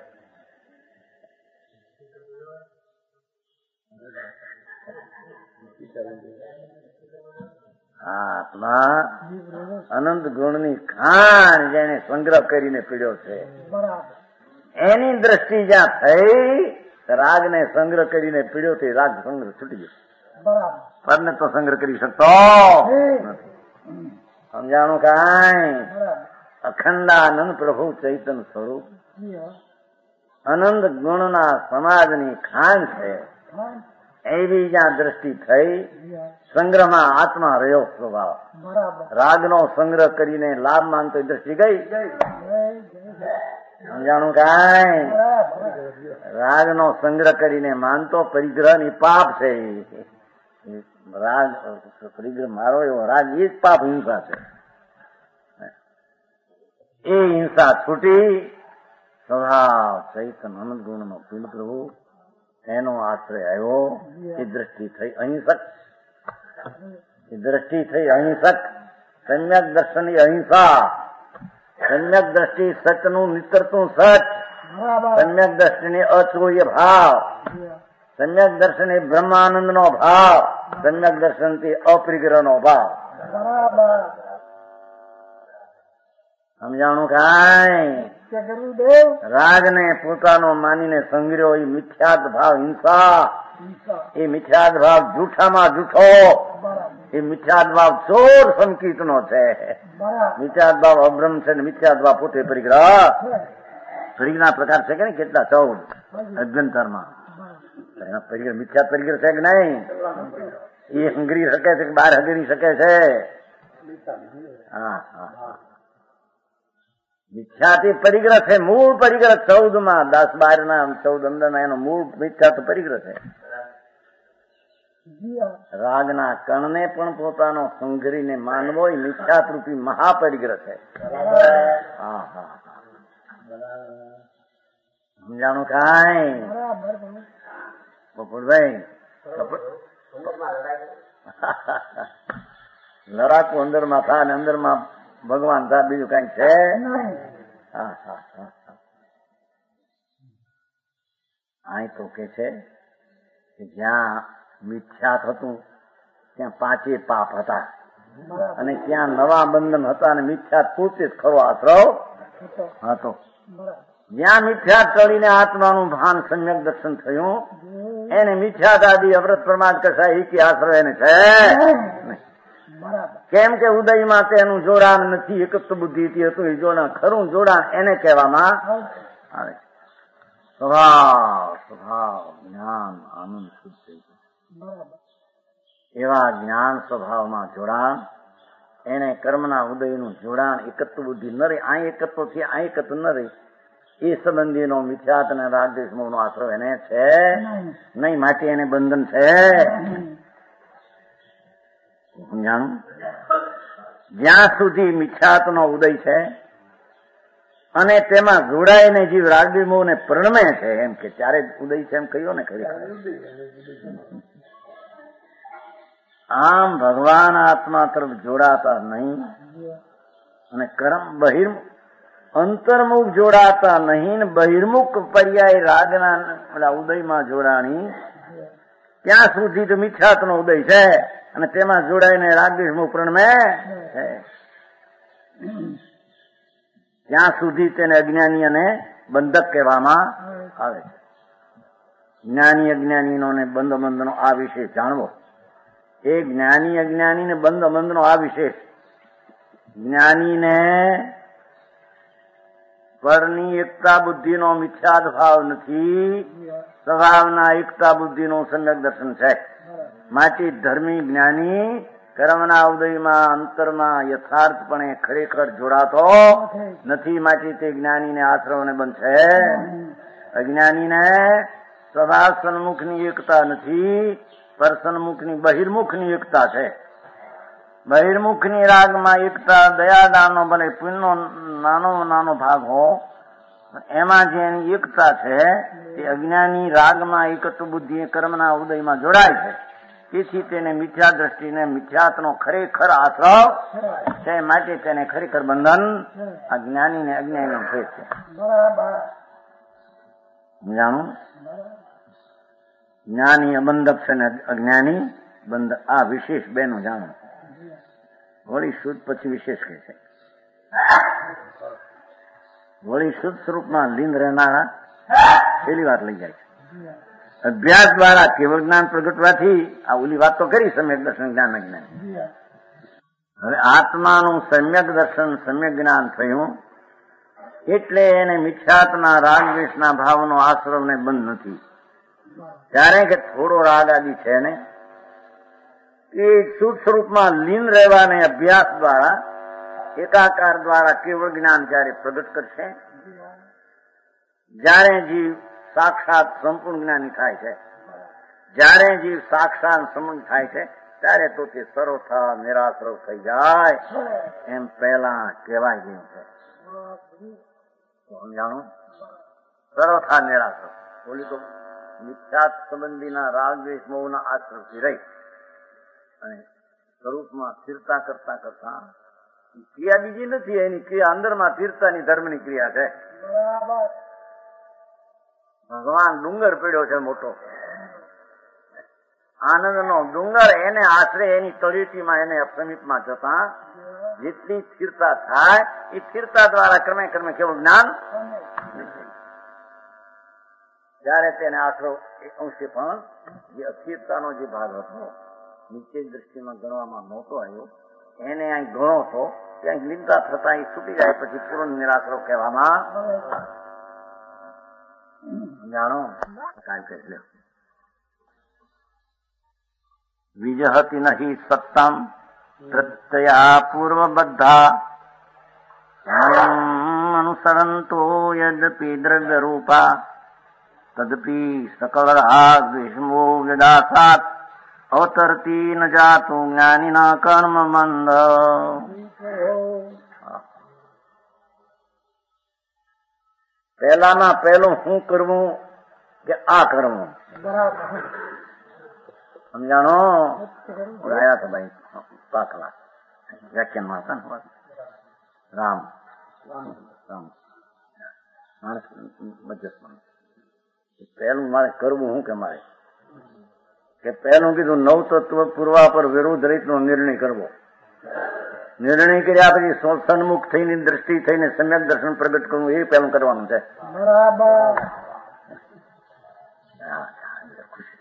આત્મા અનંત ગુણની ખાણ જેને સંગ્રહ કરીને પીડ્યો છે, એની દ્રષ્ટિ જ્યાં થઈ રાગને સંગ્રહ કરીને પીડ્યો તે રાગ સંગ્રહ છૂટી ગયો. પરને તો સંગ્રહ કરી શકતો નથી. સમજાણું કાંઈ? અખંડાનંદ પ્રભુ ચૈતન્ય સ્વરૂપ અનંત ગુણના સમાજની ખાણ છે. એવી જ્યાં દ્રષ્ટિ થઈ સંગ્રહમાં આત્મા રહ્યો સ્વભાવ. રાગનો સંગ્રહ કરીને લાભ માંગતો દ્રષ્ટિ ગઈ. સમજાણું કાંઈ? રાગનો સંગ્રહ કરીને માનતો પરિગ્રહ ની પાપ છે. રાગ પરિગ્રહ મારો એવો રાગ એ જ પાપ હિંસા છે. એ હિંસા છૂટી સ્વભાવ ચૈતન્ય અનંત ગુણ નો પીલ પ્રભુ એનો આશ્રય આવ્યો. એ દ્રષ્ટિ થઈ અહિંસક. એ દ્રષ્ટિ થઈ અહિંસક. સમ્યક દર્શન અહિંસા. સમ્યક દ્રષ્ટિ સચનું નિતરતું સચ. સમ્યક દ્રષ્ટિને અચૂર્ય ભાવ. સમ્યક દર્શન એ બ્રહ્માનંદ નો ભાવ. સમ્યક દર્શન થી અપરિગ્રહ નો ભાવ. સમજાણું કાંઈ? રાગને પોતાનો માનીને સંગ્રહ્યો એ મિથ્યાત ભાવ હિંસા. એ મિથ્યાત ભાવ જૂઠામાં જૂઠો. એ મિથ્યાત ભાવ ચોર સંકિત નો છે. મિથ્યાત ભાવ અબ્રહ્મ છે ને મિથ્યાત ભાવ પોતે પરિગ્રહ. પરિગ્રહ પ્રકાર છે કે નહીં? કેટલા 14 અભ્યંતરમાં. પરિગ્રહ મિથ્યાત પરિગ્રહ છે કે નહીં? એ હંગરી શકે છે કે બહાર હંગરી શકે છે? હા હા મિથ્યાથી પરિગ્રહ છે. મૂળ પરિગ્રહ 14 માં 10 12 ના 14 અંદર ના એનો મૂળ મિથ્યા તો પરિગ્રહ છે. રાગના કણને પણ પોતાનો સંઘરીને માનવો એ મિથ્યાત રૂપી મહાપરિગ્રહ છે. હા હા સમજાણું કાંઈ? બપોરભાઈ લડાકું અંદરમાં થાય ને અંદરમાં ભગવાન થાય, બીજું કઈ છે? હા હા હા અહીં તો કે છે કે જ્યાં મિથ્યાત હતું ત્યાં 5 પાપ હતા અને ત્યાં નવા બંધન હતા અને મિથ્યાત પૂરતે જ ખરો આશ્રવ હતો. જ્યાં મિથ્યાત ટળીને આત્માનું ભાન સમ્યક દર્શન થયું એને મિથ્યાત આદિ અવ્રત પ્રમાદ કસાય કે આશ્રય એને છે. કેમ કે ઉદયમાં તેનું જોડાણ નથી. એકત્વ બુદ્ધિ હતું એ જોડાણ ખરું જોડાણ એને કહેવામાં આવે. સ્વભાવ સ્વભાવ જ્ઞાન આનંદ શુદ્ધ એવા જ્ઞાન સ્વભાવમાં જોડાણ એને કર્મના ઉદયનું જોડાણ એકત્વ બુદ્ધિ ન રહી. આ એકત્વ થી આ એકત્વ ન રહી એ સંબંધીનો મિથ્યાત અને રાગદેશ મોહનો આશ્રય એને છે નહીં. માટે એને બંધન છે. જાણું જ્યાં સુધી મિથ્યાતનો ઉદય છે અને તેમાં જોડાઈને જીવ રાગવિમોહને પ્રણમે છે એમ કે ત્યારે જ ઉદય છે એમ કહ્યું ને ખરેખર. આમ ભગવાન આત્મા તરફ જોડાતા નહીં અને કર્મ અંતર્મુખ જોડાતા નહીં ને બહિર્મુખ પર્યાય રાગના ઉદયમાં જોડાણી ત્યાં સુધી તો મિથ્યાત્વનો ઉદય છે અને તેમાં જોડાઈને રાગદ્વેષ પ્રણમે છે. ત્યાં સુધી તેને અજ્ઞાની અને બંધક કહેવામાં આવે છે. જ્ઞાની અજ્ઞાનીનો ને બંધ બંધનો આ વિશેષ જાણવો. એ જ્ઞાની અજ્ઞાની ને બંધ બંધનો આ વિશેષ. જ્ઞાનીને પરની એકતા બુદ્ધિનો મિથ્યાદ ભાવ નથી, સ્વભાવના એકતા બુદ્ધિનું સમ્યક દર્શન છે. માટે ધર્મી જ્ઞાની કર્મના ઉદયમાં અંતરમાં યથાર્થપણે ખરેખર જોડાતો નથી. માટે તે જ્ઞાનીને આશ્રવને બંધ છે. અજ્ઞાનીને સ્વભાવ સન્મુખની એકતા નથી, પર સન્મુખની બહિર્મુખની એકતા છે. બહિર્મુખની રાગમાં એકતા દયાદાનનો ભલે પુણ્યનો નાનો નાનો ભાગ હો, એમાં જે એની એકતા છે તે અજ્ઞાની રાગમાં એકત્વ બુદ્ધિ કર્મના ઉદયમાં જોડાય છે. તેથી તેને મિથ્યા દ્રષ્ટિને મિથ્યાત્વનો ખરેખર આશ્રવ છે. માટે તેને ખરેખર બંધન આ જ્ઞાની ને અજ્ઞાનીનો ભેદ છે. જાણું જ્ઞાની અબંધક છે ને અજ્ઞાની બંધક. આ વિશેષ બેનું જાણું. વળી શુદ્ધ પછી વિશેષ કહે છે. વળી શુદ્ધ સ્વરૂપમાં લીન રહેનારા પેલી વાત લઈ જાય છે. અભ્યાસ દ્વારા કેવળ જ્ઞાન પ્રગટવાથી આ ઓલી વાત તો કરી સમ્યક દર્શન જ્ઞાન અજ્ઞાન. હવે આત્માનું સમ્યક દર્શન સમ્યક જ્ઞાન થયું એટલે એને મિથ્યાત્વના રાગદ્વેષના ભાવનો આશ્રવને બંધ નથી. ત્યારે કે થોડો રાગ આદિ છે ને એ શુદ્ધ સ્વરૂપમાં લીન રહેવાને અભ્યાસ દ્વારા એકાકાર દ્વારા કેવળ જ્ઞાન જયારે પ્રગટ કરશે, જ્યારે જીવ સાક્ષાત સંપૂર્ણ જ્ઞાની થાય છે, જ્યારે જીવ સાક્ષાત સંપૂર્ણ થાય છે ત્યારે તો તે સર્વથા નિરાશ્રવ થઈ જાય એમ પહેલા કહેવાય ગયું છે. સમજાણું? સર્વથા નિરાશ્રવ. બોલી તો મિથ્યાત સંબંધીના રાગદ્વેષ મોહના આશ્રવથી રહી અને સ્વરૂપમાં સ્થિરતા કરતા કરતા ક્રિયા બીજી નથી, એની ક્રિયા અંદરમાં સ્થિરતાની ધર્મની ક્રિયા છે. ભગવાન ડુંગર પડ્યો છે મોટો, આનંદનો ડુંગર, એને આશરે એની તળેટીમાં એને સમીપમાં જતા જેટલી સ્થિરતા થાય એ સ્થિરતા દ્વારા ક્રમે ક્રમે કેવું જ્ઞાન ત્યારે તેને આશરો એ અંશે પણ જે અસ્થિરતાનો જે ભાગ હતો નીચે દ્રષ્ટિમાં ગણવામાં નહોતો આવ્યો એને અહીં ગણો તો ત્યાં લીનતા થતા એ છૂટી જાય પછી પૂર્ણ નિરાશ્રવ કહેવામાં જાણો કાંઈ કહે. વિજહતિ નહિ સત્તમ પ્રત્યયા પૂર્વબદ્ધા અનુસરંતો યદપી દ્રવ્ય રૂપા તદપી સકળ રાગ દ્વેષમો વ્યદાસાત અવતરતી ન જાતું જ્ઞાનીના કર્મ મંદ. પહેલામાં પહેલું શું કરવું કે આ કરવું સમજાણો? આવ્યા હતા ભાઈ પાકલા વ્યાખ્યાનમાં હતા ને રામ રામ માણસ મજ્જસમાં પહેલું મારે કરવું શું કે મારે કે પહેલું કીધું નવ તત્વ પૂર્વા પર વિરુદ્ધ રીતનો નિર્ણય કરવો. નિર્ણય કર્યા પછી સન્મુખ થઈને દ્રષ્ટિ થઈને સમ્યક દર્શન પ્રગટ કરવું એ પહેલું કરવાનું છે. ખુશી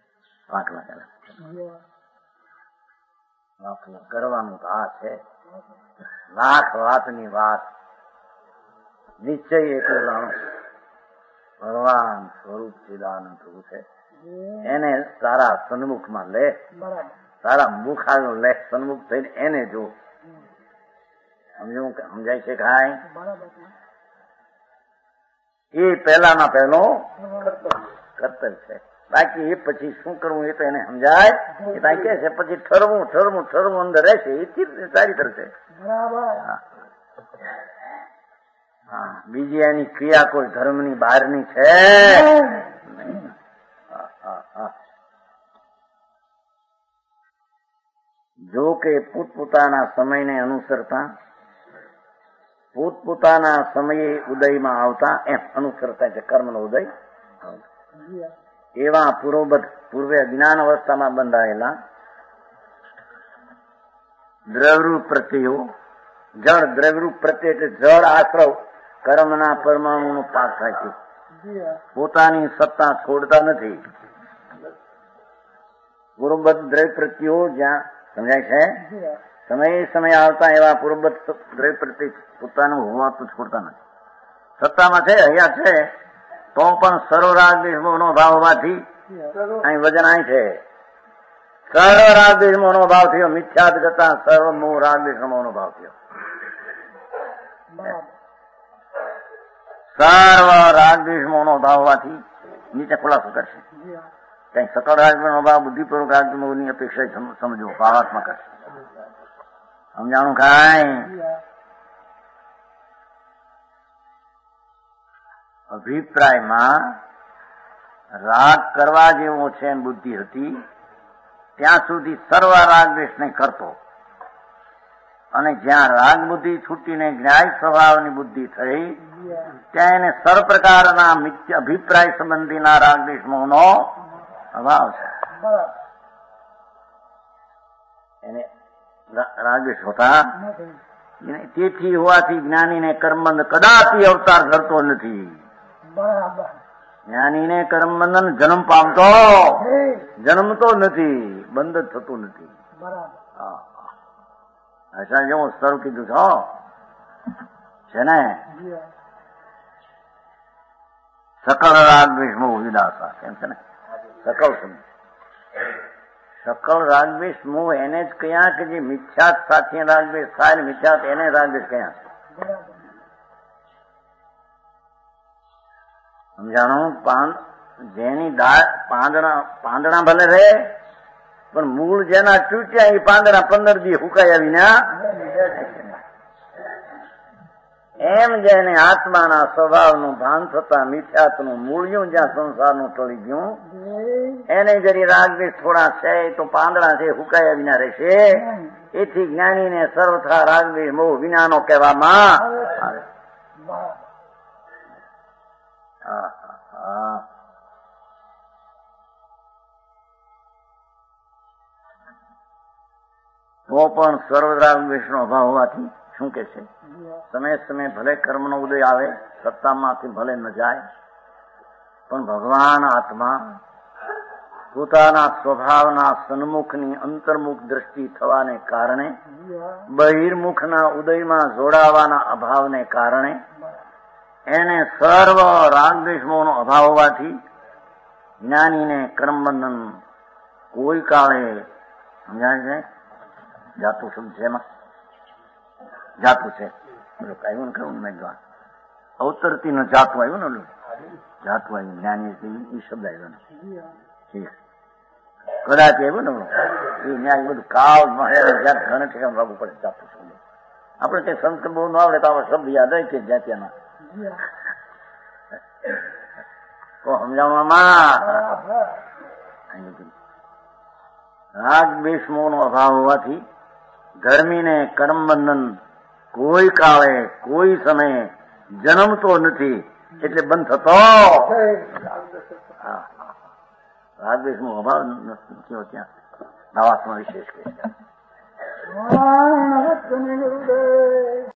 કરવાનું તો આ છે. લાખ વાતની વાત નિશ્ચય એટલું જાણો ભગવાન સ્વરૂપ ચિદાનંદ પ્રભુ છે એને તારા સન્મુખમાં લે, તારા મુખ આગળ લે, સન્મુખ થઈને એને જો. સમજાય છે કાંઈ? એ પહેલામાં પહેલો કર્તવ્ય છે. બાકી એ પછી શું કરવું એ તો એને સમજાય એ ત્યાં કે છે પછી ઠરવું ઠરવું ઠરવું અંદર રહેશે એ સારી કરશે. હા બીજી એની ક્રિયા કોઈ ધર્મની બહારની છે. જો કે પોતપોતાના સમયને અનુસરતા, પોતપોતાના સમયે ઉદયમાં આવતા એમ અનુસરતા છે કર્મનો ઉદય. એવા પૂર્વે જ્ઞાન અવસ્થામાં બંધાયેલા દ્રવરૂપ પ્રત્યયો, જળ દ્રવરૂપ પ્રત્યય એટલે જળ આશ્રવ કર્મના પરમાણુનો પાક થાય છે. પોતાની સત્તા છોડતા નથી. પૂર્વબદ્ધ દ્રવ્ય પ્રત્યયો જ્યાં સમજાય છે, સમય આવતા એવા પૂર્વબદ્ધ દ્રવ્ય પ્રત્યય પોતાનું હોવાતું છોડતા નથી. સત્તામાં છે, અહીંયા છે, તો પણ સર્વરાગ દેશનો ભાવ હોવાથી અહીં વજન અહીં છે. સર્વ રાગ દેશનો ભાવ થયો, મિથ્યાત ગતા સર્વ મોહ રાગ દેશનો ભાવ થયો. સર્વ રાગ દેશનો ભાવ હોવાથી નીચે ખુલાસો કરશે. કઈ સકળ રાજનો ભાવ બુદ્ધિપૂર્વક રાજની અપેક્ષા સમજો, ભાવાત્મક કરશે. સમજાણું કાંઈ? અભિપ્રાયમાં રાગ કરવા જેવો છે એમ બુદ્ધિ હતી ત્યાં સુધી સર્વ રાગ દ્વેષને કરતો, અને જ્યાં રાગ બુદ્ધિ છૂટીને જ્ઞાય સ્વભાવની બુદ્ધિ થઈ ત્યાં એને સર્વ પ્રકારના અભિપ્રાય સંબંધીના રાગ દ્વેષનો અભાવ છે. એને રાગ દ્વેષ હોતા તેથી હોવાથી જ્ઞાનીને કર્મબંધ કદાપી અવતાર કરતો નથી. જ્ઞાનીને કર્મબંધન જન્મ પામતો, જન્મતો નથી, બંધ જ થતું નથી. અચ્છા જેવું સ્તર કીધું છે ને, સકળ રાગ દ્વેષ વિદાસા એમ છે ને. સકળ રાગ દ્વેષ મોહ એને જ કયા કે જે મિથ્યાત સાથે રાગ દ્વેષ થાય, મિથ્યાત એને રાગ દ્વેષ કયા છે. સમજાણું? જેની પાંદડા ભલે રહે પણ મૂળ જેના ચૂટ્યા એ પાંદડા 15 દી હુકાયા વિના, એમ જેને આત્માના સ્વભાવનું ભાન થતા મિથ્યાતનું મૂળિયું જ્યાં સંસારનું ટળી ગયું એને જરી રાગદ્વેષ થોડા છે તો પાંદડા છે હુકાયા વિના રહેશે. એથી જ્ઞાનીને સર્વથા રાગદ્વેષ મોહ વિનાનો કહેવામાં આવે. તો પણ સર્વરાગ દ્વેષનો અભાવ હોવાથી શું કે છે, સમય ભલે કર્મનો ઉદય આવે, સત્તામાંથી ભલે ન જાય, પણ ભગવાન આત્મા પોતાના સ્વભાવના સન્મુખની અંતર્મુખ દ્રષ્ટિ થવાને કારણે, બહિર્મુખના ઉદયમાં જોડાવાના અભાવને કારણે એને સર્વ રાગદ્વેષનો અભાવ હોવાથી જ્ઞાનીને કર્મબંધન કોઈ કાળે, સમજાય છે? જાતું શબ્દ છે એમાં, જાતું છે આવ્યું ને, કહ્યું મેં અવતરતી ન જાતું આવ્યું ને, જાતું આવ્યું જ્ઞાની એ શબ્દ આવ્યો ને, કદાચ આવ્યું ને એ ન્યાય બધું કાળ જ્યાં ઘણે ઠેકાણ લાગુ પડે જાતું શબ્દ. આપણે કઈ સંસ્કૃત બહુ ન આવડે તો આપણે શબ્દ યાદ હોય કે જ્યાં ત્યાંના તો સમજાવવામાં રાગ દ્વેષ મોહનો અભાવ હોવાથી ધર્મીને કર્મબંધન કોઈ કાળે કોઈ સમયે જન્મતો નથી, એટલે બંધ થતો. રાગ દ્વેષનો અભાવ નથી ત્યાં ભાવાત્મા વિશેષ કહે છે.